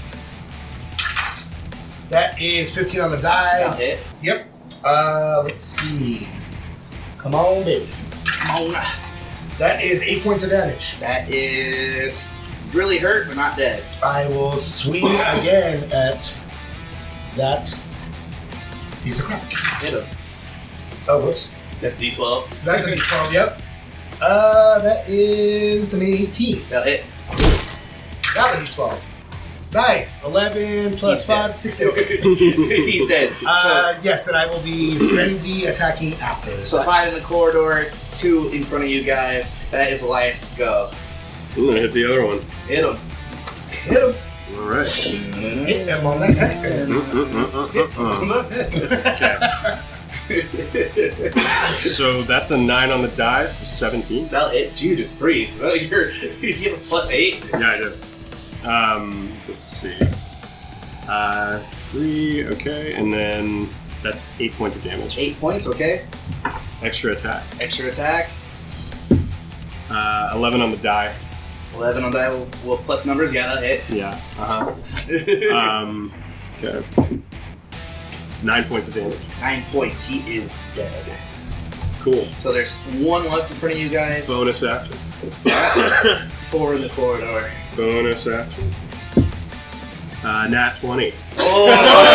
That is fifteen on the That'll die. hit. Yep. Uh, let's see. Come on, baby. Come on. That is eight points of damage. That is really hurt, but not dead. I will swing again at that piece of crap. Hit him. Oh, whoops. That's D twelve. That's a twelve, yep. Uh, that is an eighteen. That'll hit. That was a twelve. Nice. eleven plus He's five, dead. sixteen. He's dead. Uh, yes, and I will be frenzy attacking after this. so, so five in the corridor, two in front of you guys. That is Elias's go. I'm gonna hit the other one. Hit him. Hit him. All right. Hit him on that Uh, So that's a nine on the die, so seventeen. That'll hit Judas Priest. So you're, you have a plus eight. Yeah, I did. Um, let's see. Uh, three, okay, and then that's eight points of damage. Eight points, okay. Extra attack. Extra attack. Uh, eleven on the die. eleven on that. Will, will plus numbers. Yeah, that hit. Yeah. Uh huh. um. Okay. Nine points of damage. Nine points. He is dead. Cool. So there's one left in front of you guys. Bonus action. Four in the corridor. Bonus action. Uh, nat twenty. Oh!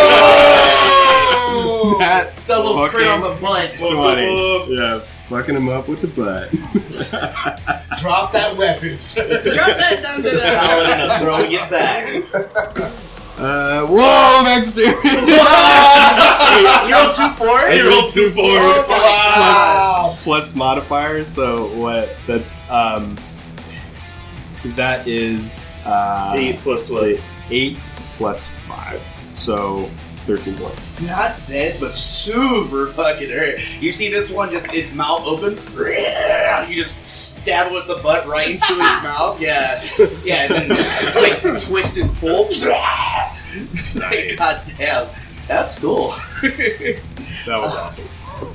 Nat Double crit on the butt. twenty. Yeah, fucking him up with the butt. Drop that weapon, sir. Drop that down to the. Paladin of throwing it back. Uh, whoa, Max Steering! You rolled two fours? I rolled two fours. Wow. Plus, plus modifiers, so what? That's, um. That is. Uh, Eight plus what? say Eight plus five. So, thirteen points. Not dead, but super fucking hurt. You see this one just, its mouth open. You just stab it with the butt right into his mouth. Yeah. Yeah, and then like twist and pull. Nice. God damn. That's cool. That was awesome.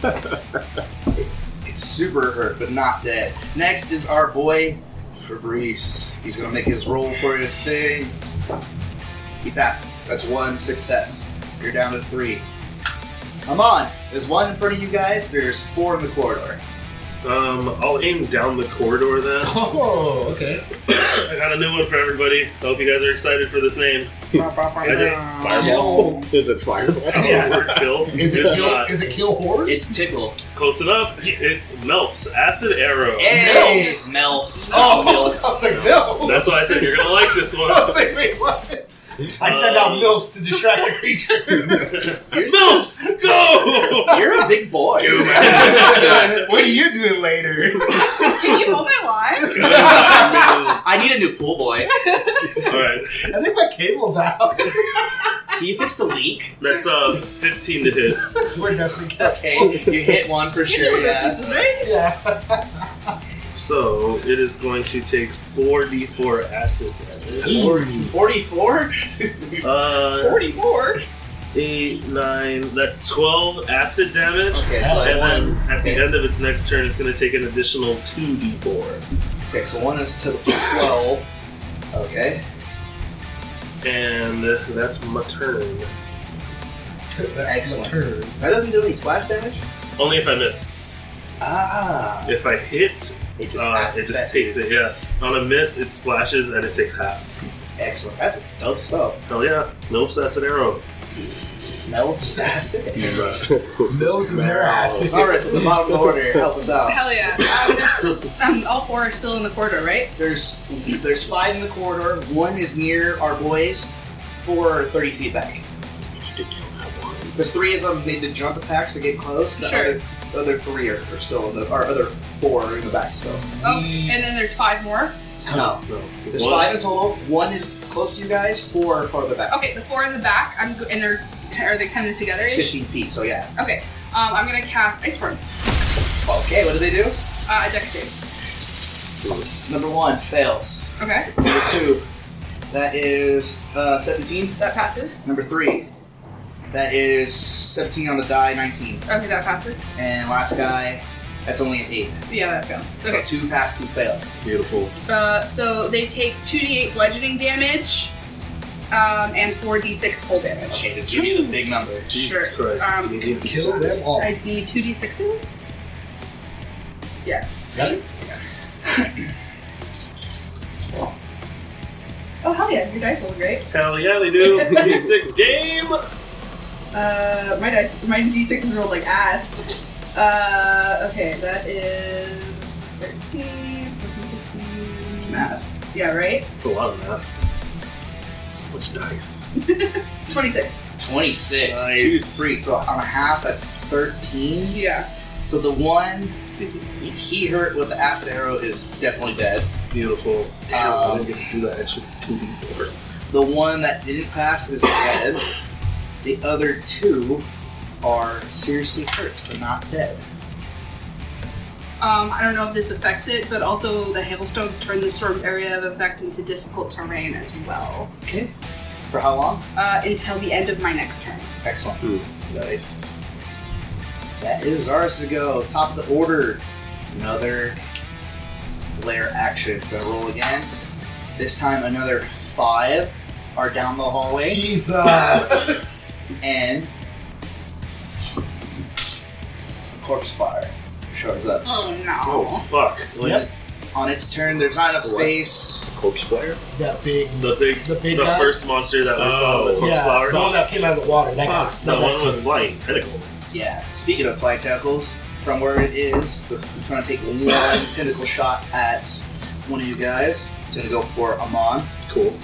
It's super hurt, but not dead. Next is our boy, Fabrice. He's gonna make his roll for his thing. He passes. That's one success. You're down to three. Come on. There's one in front of you guys. There's four in the corridor. Um, I'll aim down the corridor then. Oh, okay. I got a new one for everybody. I hope you guys are excited for this name. Is it Fireball? Is it fireball? Yeah, word kill. Is it It's kill? not. Is it kill horse? It's Tickle. Close enough. It's Melf's Acid Arrow. Hey, Melf. Melf. Oh, I Melf. was like, no. That's why I said you're gonna like this I one. was like, wait, what? I send out Um, milfs to distract the creature. You're, Melf's, go! you're a big boy. What are you doing later? Can you hold my line? I need a new pool boy. Alright, I think my cable's out. Can you fix the leak? that's uh fifteen to hit. We're definitely kept. Okay, you hit one for sure, yeah. Pizzas, right? Yeah. So it is going to take four d four acid damage. forty-four? Uh, Forty-four. eight, nine, that's twelve acid damage. Okay, so And one. then at the Okay. end of its next turn, it's going to take an additional two d four. Okay, so one is to twelve. Okay. And that's my turn. That's Excellent. my turn. That doesn't do any splash damage? Only if I miss. Ah. If I hit, It just, uh, acid it just effect. takes it, yeah. On a miss, it splashes and it takes half. Excellent. That's a dope spell. Hell yeah. Melf's Acid Arrow. Melf's acid. Mills in their ass. Alright, so the bottom of the order, help us out. Hell yeah. Um, there's still, um, all four are still in the corridor, right? There's there's five in the corridor. One is near our boys. Four are thirty feet back. There's three of them made the jump attacks to get close. The Sure. other, the other three are, are still in the. Our other four are in the back still. Oh, and then there's five more. No. No. There's One- five in total. One is close to you guys. Four are farther back. Okay, the four in the back. I'm go- and they're are they kind of together? It's fifteen feet. So yeah. Okay. Um, I'm gonna cast Ice Storm. Okay. What do they do? Uh, a Dex save. Number one fails. Okay, Number two, that is uh, seventeen. that passes. Number three, that is seventeen on the die, nineteen. Okay, that passes. And last guy, that's only an eight. Yeah, that fails. So Okay. two pass, two fail. Beautiful. Uh, so they take two d eight bludgeoning damage, um, and four d six cold damage. Okay, just give you the big number. Jesus Sure. Christ. Um, Do you need these Kill sixes? them all. I need two d sixes. Yeah. Got it? Please? Oh hell yeah! Your dice roll great. Hell yeah, they do. d six game! Uh, my dice, my d sixes rolled like ass. Uh, okay, that is thirteen, fourteen, fifteen. It's math. Yeah, right. It's a lot of math. So much dice. Twenty-six. twenty-six. Nice. Two to three. So on a half, that's thirteen. Yeah. So the one fifteen. he hurt with the acid arrow is definitely dead. Beautiful. Damn, I Um, didn't get to do that. I should two d fours. The one that didn't pass is dead. The other two are seriously hurt, but not dead. Um, I don't know if this affects it, but also the hailstones turn the storm's area of effect into difficult terrain as well. Okay. For how long? Uh, until the end of my next turn. Excellent. Nice. That is ours to go. Top of the order. Another lair action. Gonna roll again. This time another five are down the hallway. Jesus. And corpse fire shows up. Oh no. Oh fuck! When Yep. it- on its turn, there's not enough space. Corpse flare? That big. The big, The the, big guy? first monster that we saw, Oh. the corpse Yeah, flower. the one that came out of the water. That Ah, guy's. the That one guy's with flying tentacles. Yeah. Speaking of flying tentacles, from where it is, it's going to take one tentacle shot at one of you guys. It's going to go for Amon. Cool.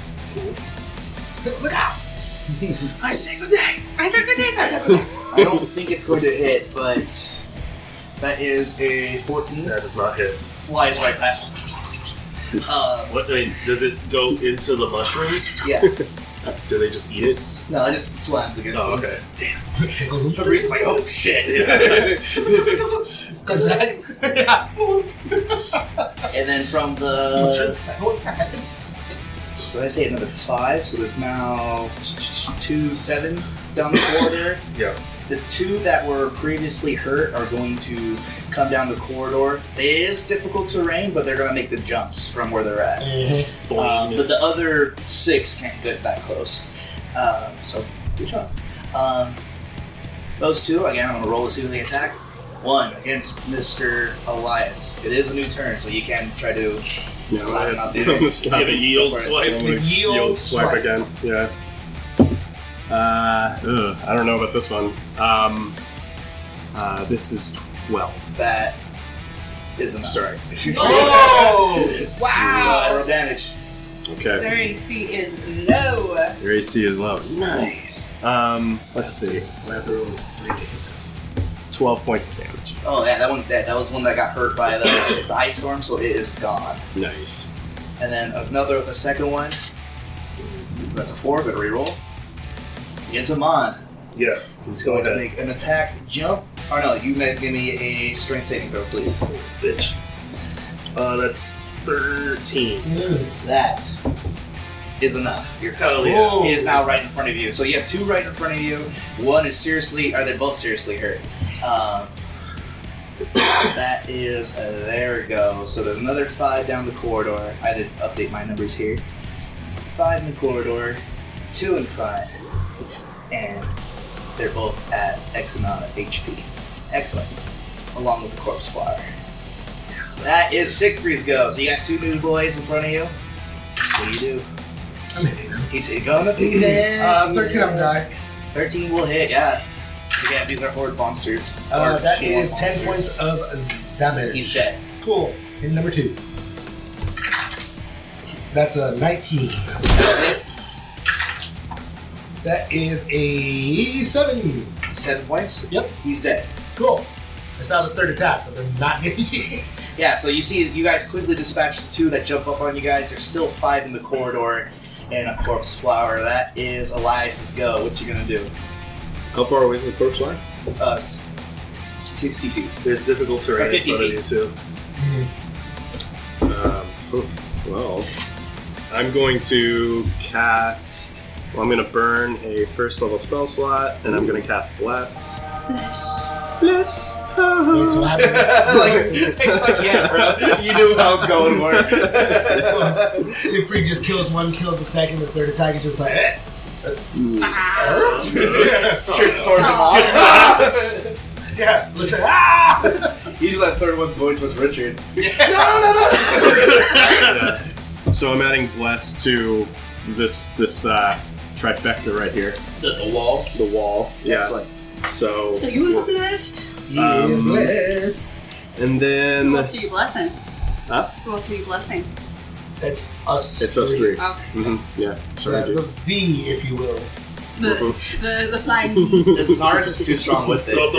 Look out! I say good day. I took the data. I don't think it's going to hit, but that is a fourteen. That does not hit. Flies right past. Um, What? I mean, does it go into the mushrooms? yeah. Just, do they just eat it? No, it just slams against Oh, them. okay. Tickles him. For some reason, like, oh shit. Comes back. Yeah. And then from the. So I say another five, so there's now two, seven down the corridor. Yeah. The two that were previously hurt are going to come down the corridor. It is difficult terrain, but they're going to make the jumps from where they're at. Mm-hmm. Um, but the other six can't get that close. Um, so, good job. Um, those two, again, I'm going to roll to see who they attack. One against Mister Elias. It is a new turn, so you can try to Yeah, slap him I'm up gonna- there. I'm gonna slap Give a him. yield Right. swipe. I'm gonna Yield yield swipe swipe. again. Yeah. Uh, ugh, I don't know about this one. Um, uh, this is twelve. That is enough. Sorry. Oh! Uh, Wow. roll damage. Okay. Their A C is low. Your A C is low. Nice. Um, let's see. We'll have to roll three to hit them. twelve points of damage. Oh yeah, that one's dead. That was one that got hurt by the, the ice storm, so it is gone. Nice. And then another, the second one. That's a four. Good reroll. Against Amon. Yeah. He's going to Okay. make an attack jump. Or no, you may give me a strength saving throw, please. Bitch. Uh, that's thirteen. That is enough. You're Hell yeah. He is now right in front of you. So you have two right in front of you. One is seriously, or they're both seriously hurt. Um, that is, uh, there we go. So there's another five down the corridor. I did update my numbers here. Five in the corridor, two in front, and they're both at X amount of H P. Excellent. Along with the corpse flower. That is Siegfried's go. So you got two new boys in front of you. What do you do? I'm hitting him. He's gonna beat it. Uh, thirteen of them die. thirteen will hit, yeah. Again, these are horde monsters. Uh, Or that swarm is ten monsters. points of z- damage. He's dead. Cool. Hit number two. That's a nineteen. That is a seven. Seven points. Yep. He's dead. Cool. That's now the third attack, but they're not getting me. Yeah, so you see, you guys quickly dispatch the two that jump up on you guys. There's still five in the corridor and a corpse flower. That is Elias's go. What you gonna do? How far away is the corpse line? Uh, sixty feet. There's difficult terrain in fifty front of you, too. Um, oh, well, I'm going to cast. Well, I'm going to burn a first level spell slot, and I'm going to cast Bless. Bless. Bless. Wait, so what happened? like, like, yeah, bro. You knew how I was going for it. So, Siegfried just kills one, kills the second, the third attack is just like, eh. Ah. Turns towards him off. Yeah, listen, ah! Usually that third one's going towards Richard. Yeah. So I'm adding Bless to this this uh, trifecta right here. The, the wall. The wall. Yeah. Excellent. So. So you was the best. Um, blessed. And then. Who else are you blessing? Huh? Who else are you blessing? It's us. It's us three. Okay. Mm-hmm. Yeah. Sorry, The, dude. the V, if you will. The, Mhm. the, the flying The Zars is too strong with it. Throw up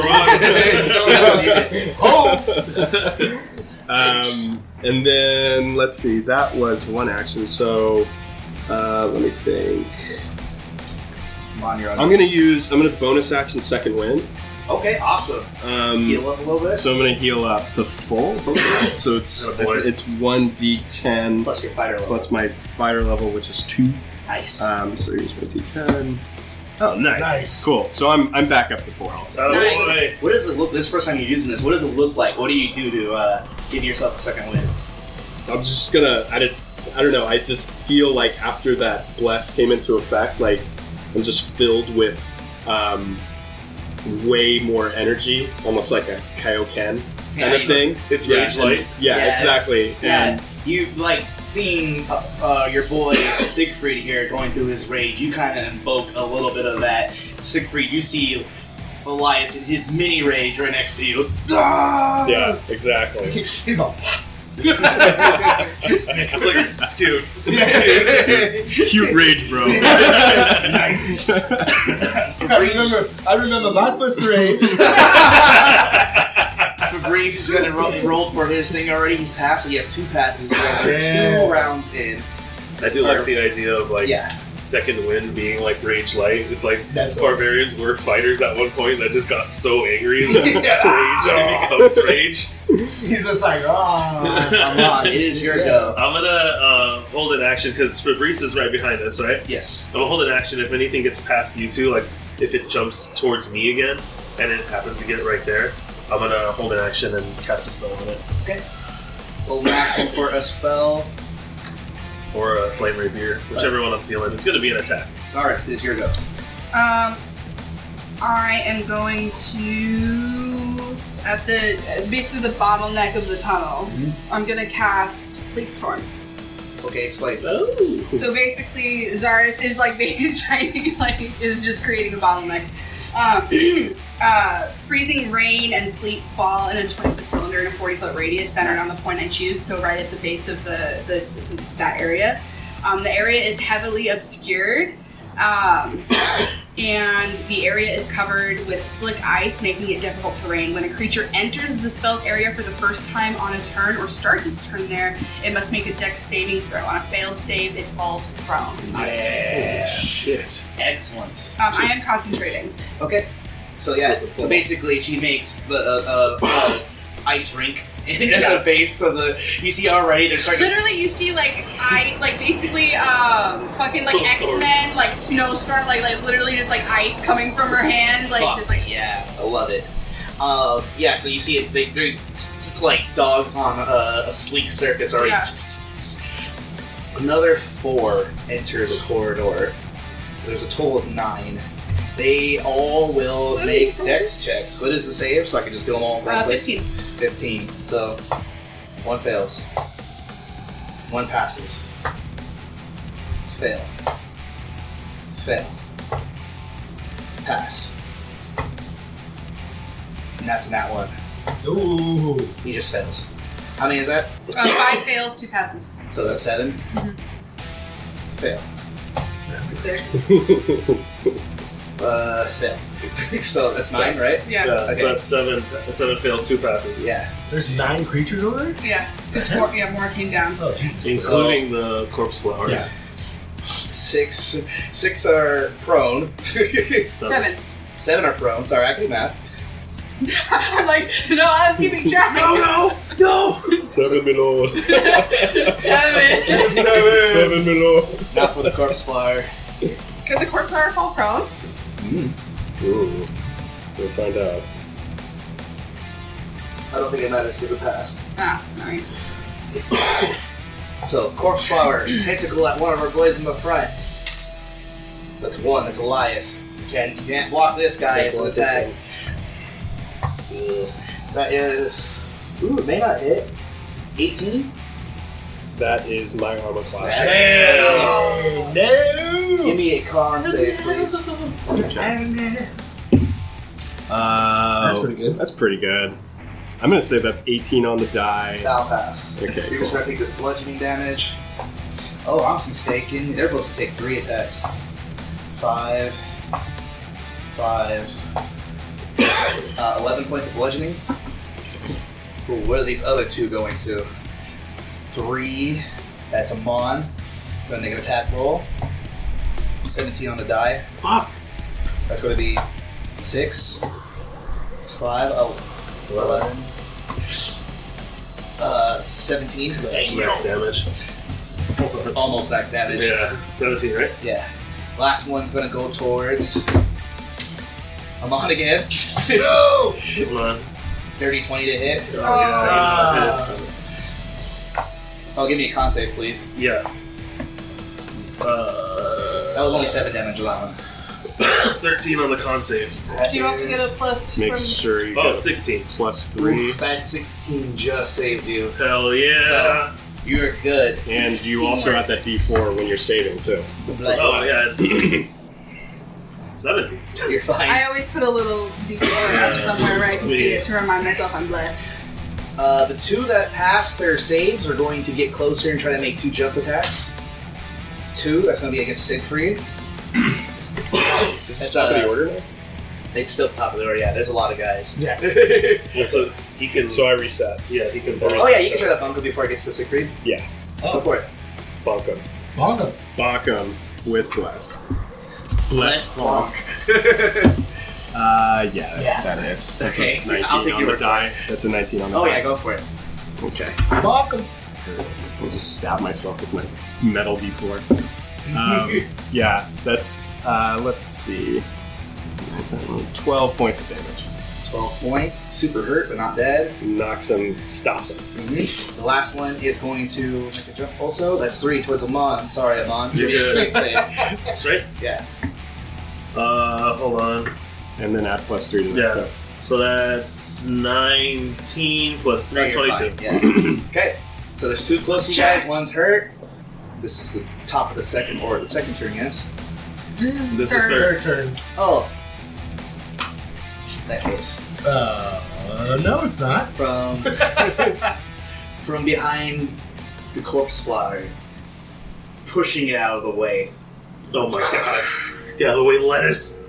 the wrong. Oh! Um, and then let's see, that was one action. So uh, let me think. Come on, you're on. I'm gonna use. I'm gonna bonus action second wind. Okay, awesome. Um, Heal up a little bit. So I'm gonna heal up to full. So it's Oh, boy. it's one d ten Plus your fighter level. plus my fighter level, which is two. Nice. Um, so here's my d ten. Oh, nice. Nice. Cool. So I'm I'm back up to four health. Out of the Nice. way. what does it look? This is the first time you're using this. What does it look like? What do you do to uh, give yourself a second win? I'm just gonna. I did. I don't know. I just feel like after that bless came into effect, like I'm just filled with um, way more energy, almost like a Kaioken kind Yeah, of thing. It's Yeah, rage and- light. Yeah, Yeah, exactly. Yeah, And you like seeing uh, uh, your boy Siegfried here going through his rage. You kind of invoke a little bit of that. Siegfried, you see Elias in his mini rage right next to you. yeah, exactly. He's all. It's like it's cute. Cute rage, bro. Nice. I remember. I remember my first rage. Fabrice is gonna roll. He rolled for his thing already. He's passed. So you have two passes. You guys are Yeah. two rounds in. I do like the idea of like Yeah. second wind being like rage light. It's like That's barbarians were fighters at one point that just got so angry that it's Yeah. rage and it becomes rage. He's just like, ah. Amon, it is your go. I'm gonna uh, hold an action because Fabrice is right behind us, right? Yes. I'm gonna hold an action if anything gets past you two, like if it jumps towards me again and it happens to get right there, I'm gonna hold an action and cast a spell on it. Okay. Hold an action for a spell. Or a flame rapier, whichever one I'm feeling. It's gonna be an attack. Zaris, it is your go. Um, I am going to at the basically the bottleneck of the tunnel. Mhm. I'm gonna cast Sleep Storm. Okay, explain. Oh. So basically, Zaris is like trying like is just creating a bottleneck. Um, uh, freezing rain and sleet fall in a twenty foot cylinder in a forty foot radius centered on the point I choose. So right at the base of the, the, the that area. Um, the area is heavily obscured, um, and the area is covered with slick ice, making it difficult terrain. When a creature enters the spell's area for the first time on a turn or starts its turn there, it must make a dex saving throw. On a failed save, it falls prone. Yeah. Shit. Excellent. Um, I am concentrating. Okay. So yeah. So basically, she makes the uh, uh, uh, ice rink in the base of the. You see already they're starting. Literally, you see like I like basically um fucking like X Snowstorm. Men like snowstorm like like literally just like ice coming from her hand like Fuck, just like yeah, I love it. Uh, yeah, so you see it. They, they're just like dogs on a, a sleek surface already. Yeah. Another four enter the corridor. So there's a total of nine. They all will make dex checks. What is the save? So I can just do them all real uh, quick. fifteen. fifteen. So one fails. One passes. Fail. Fail. Pass. And that's a nat one. Ooh. He just fails. How many is that? Uh, five fails, two passes. So that's seven. Mhm. Fail. Six. Uh, fail. So that's nine, right? Yeah. Yeah, Okay. so that's seven. Seven fails, two passes. Yeah. There's nine creatures over there? Yeah. It's more. Yeah, more came down. Oh, Jesus. Including the corpse flower. Yeah. Six. Six are prone. Seven. Seven are prone. Sorry, I can do math. I'm like, no, I was keeping track. No, no, no. Seven below. Seven. Seven below. Not for the corpse flower. Could the corpse flower fall prone? Ooh. We'll find out. I don't think it matters because it passed. Ah, alright. So, corpse flower, tentacle at one of our boys in the front. That's one. That's Elias. You can't, you can't block this guy. Can't It's an block this attack. one. That is. Ooh, it may not hit. eighteen? That is my armor class. Hey, no! Give me a con save, please. Uh, That's pretty good. That's pretty good. I'm gonna say that's eighteen on the die. I'll pass. Okay, You're just cool. gonna take this bludgeoning damage. Oh, I'm mistaken. They're supposed to take three attacks. Five. Five. Uh, eleven points of bludgeoning. Ooh, what are these other two going to? Three. That's a Mon. Gonna make an attack roll. seventeen on the die. Fuck. That's going to be six. Five. Oh. eleven. Uh, seventeen. That's max damage. Almost max damage. Yeah, seventeen, right? Yeah. Last one's gonna go towards. I'm on again. No! Come on. Dirty twenty to hit. Oh, Oh. yeah, Ah. it's Oh, give me a con save, please. Yeah. Uh, That was only seven damage on that one. thirteen on the con save. Do you also get a plus Make from... sure you Oh, get sixteen. plus three. Oof, that sixteen just saved you. Hell yeah. You're good. And you also got that D four when you're saving, too. Bless. Oh, yeah. seventeen. You're fine. I always put a little D four up somewhere where I can see it to remind myself I'm blessed. Uh, the two that pass their saves are going to get closer and try to make two jump attacks. Two, that's going to be against Siegfried. This is top of the order now? It's still top of the order, yeah. There's a lot of guys. Yeah. Well, so he can. So I reset. Yeah, he can. Oh, yeah, you can try that bunker before it gets to Siegfried. Yeah. Go for it. Bonk him. Bongo. Bonk him with bless. Bless bonk. Uh, yeah, Yeah. that is. That's Okay, a nineteen I'll take on your the word for die. That's a nineteen on the Oh, die. yeah, go for it. Okay. Bongo. I'll just stab myself with my metal D four. Um, yeah, that's, uh, let's see. twelve points of damage. twelve points. Super hurt, but not dead. Knocks him, stops him. Mm-hmm. The last one is going to make a jump also. That's three towards Amon. Sorry, Amon. You're Give me a good. straight save. Straight? Yeah. Uh, hold on. And then add plus three to that. Yeah. too. So that's nineteen plus No, three, you're twenty-two. fine. Yeah. Okay. So there's two close to you guys. One's hurt. This is the top of the second or the second turn, yes? This is This is third. third. Third turn. Oh. In that case. Uh, no, it's not. From from behind the corpse flower, pushing it out of the way. Oh my god. Yeah, the way lettuce.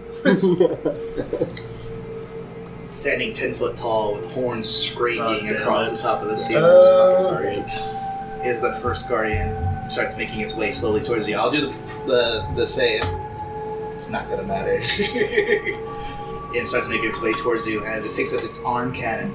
Standing ten foot tall with horns scraping God damn across it. the top of the sea. Uh, Is the first guardian. It starts making its way slowly towards you. I'll do the the, the save. It's not gonna matter. It starts making its way towards you as it picks up its arm cannon.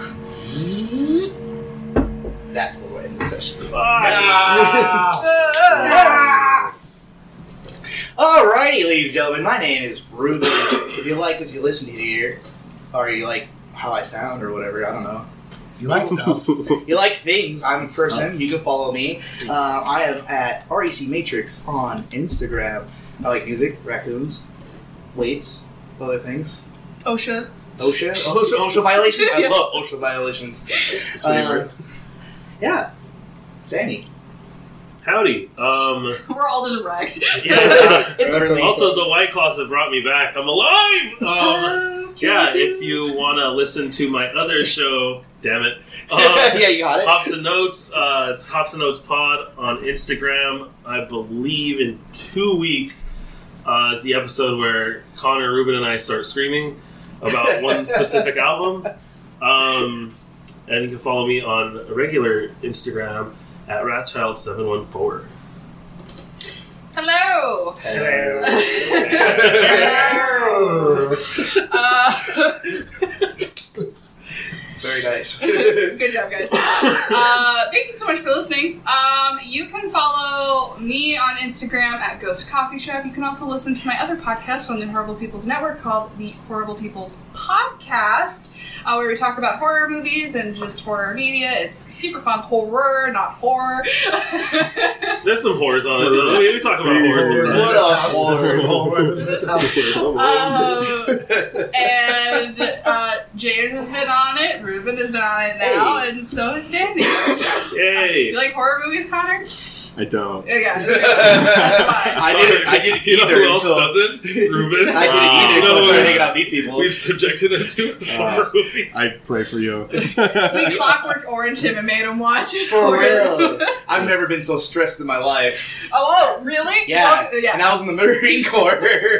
That's what we'll end the session. Ah. Ah! Alrighty, ladies and gentlemen, my name is Ruben. If you like what you listen to here, or you like how I sound or whatever, I don't know. you like stuff. You like things, I'm a person, you can follow me. Uh, I am at R E C Matrix on Instagram. I like music, raccoons, weights, other things. OSHA. OSHA? OSHA, OSHA violations? I Yeah. love OSHA violations. His Uh, favorite. yeah. Danny. Howdy. Um, We're all just wrecked. yeah. It's early. Also, the White Claws have brought me back. I'm alive! Um, yeah, if you want to listen to my other show, damn it. Uh, yeah, you got it. Hops and Notes. Uh, it's Hops and Notes Pod on Instagram. I believe in two weeks uh, is the episode where Connor, Ruben, and I start screaming about one specific album. Um, and you can follow me on a regular Instagram at Wrathchild seven one four. Hello. Hello. Hello. Uh, Very nice. good job, guys. Uh, thank you so much for listening. Um, you can follow me on Instagram at Ghost Coffee Shop. You can also listen to my other podcast on the Horrible People's Network called the Horrible People's Podcast, uh, where we talk about horror movies and just horror media. It's super fun. Horror, not horror. There's some horrors on it, though. We, we talk about horrors sometimes. Um, and uh, James has been on it. Ruben has been on it now, and so has Danny. Yay! You like horror movies, Connor? I don't. Yeah, that's fine. I didn't. I didn't You know either who else until doesn't? Ruben. I didn't Wow. either until I No, started it's- hanging out these people. We've subjected him to his Uh, horror movies. I pray for you. We Clockwork Orange him and made him watch it For for real. I've never been so stressed in my life. Oh, oh, really? Yeah. Oh, yeah. And I was in the Marine Corps.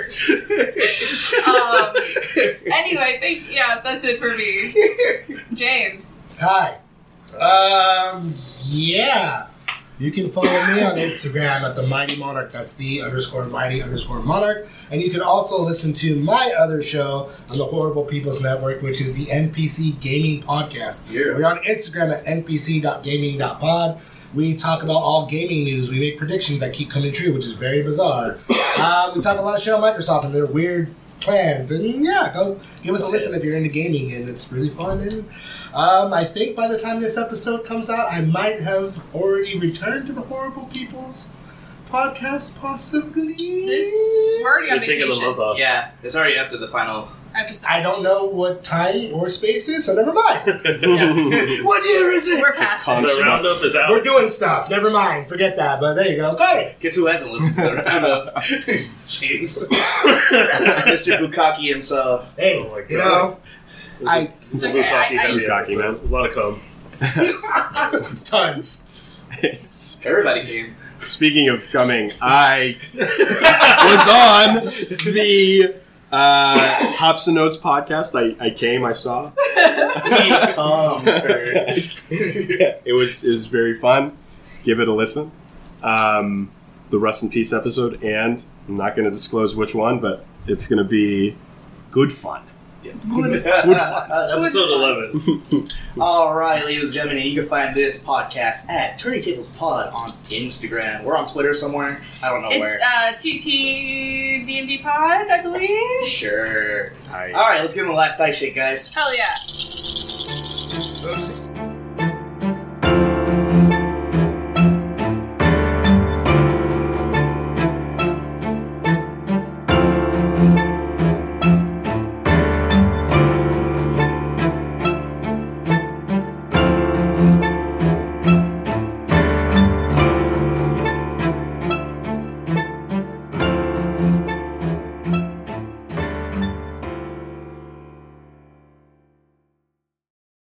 Um, anyway, thank, yeah, that's it for me. James. Hi. Um, yeah. You can follow me on Instagram at the Mighty Monarch. That's the underscore Mighty underscore Monarch. And you can also listen to my other show on the Horrible People's Network, which is the N P C Gaming Podcast. Yeah. We're on Instagram at n p c dot gaming dot pod. We talk about all gaming news. We make predictions that keep coming true, which is very bizarre. Um, we talk a lot of shit on Microsoft and their weird plans. And yeah, go give us a listen if you're into gaming, and it's really fun. And um, I think by the time this episode comes out, I might have already returned to the Horrible People's podcast, possibly. This we're already on You're taking the vacation. month off. Yeah, it's already after the final. Episode. I don't know what time or space is, so never mind. What year is it? We're past Con- it. The roundup is out. We're doing stuff. Never mind. Forget that. But there you go. Got it. Guess who hasn't listened to the roundup? James. Mister Bukaki himself. Hey, Oh my you God. know, It's I a, it's a Okay, Bukaki I- I- heavy Bukaki, episode. A lot of cum. tons. Everybody came. Speaking of coming, I was on the uh, Hops and Notes podcast. I, I came, I saw. Come, Kurt. it was it was very fun. Give it a listen. Um, the Rust in Peace episode, and I'm not going to disclose which one, but it's going to be good fun. Good, Episode eleven. All right, ladies and gentlemen, you can find this podcast at Turning Tables Pod on Instagram. We're on Twitter somewhere. I don't know where. It's uh, T T D and D Pod, I believe. Sure. I, All right, let's give them a last dice shake, guys. Hell yeah.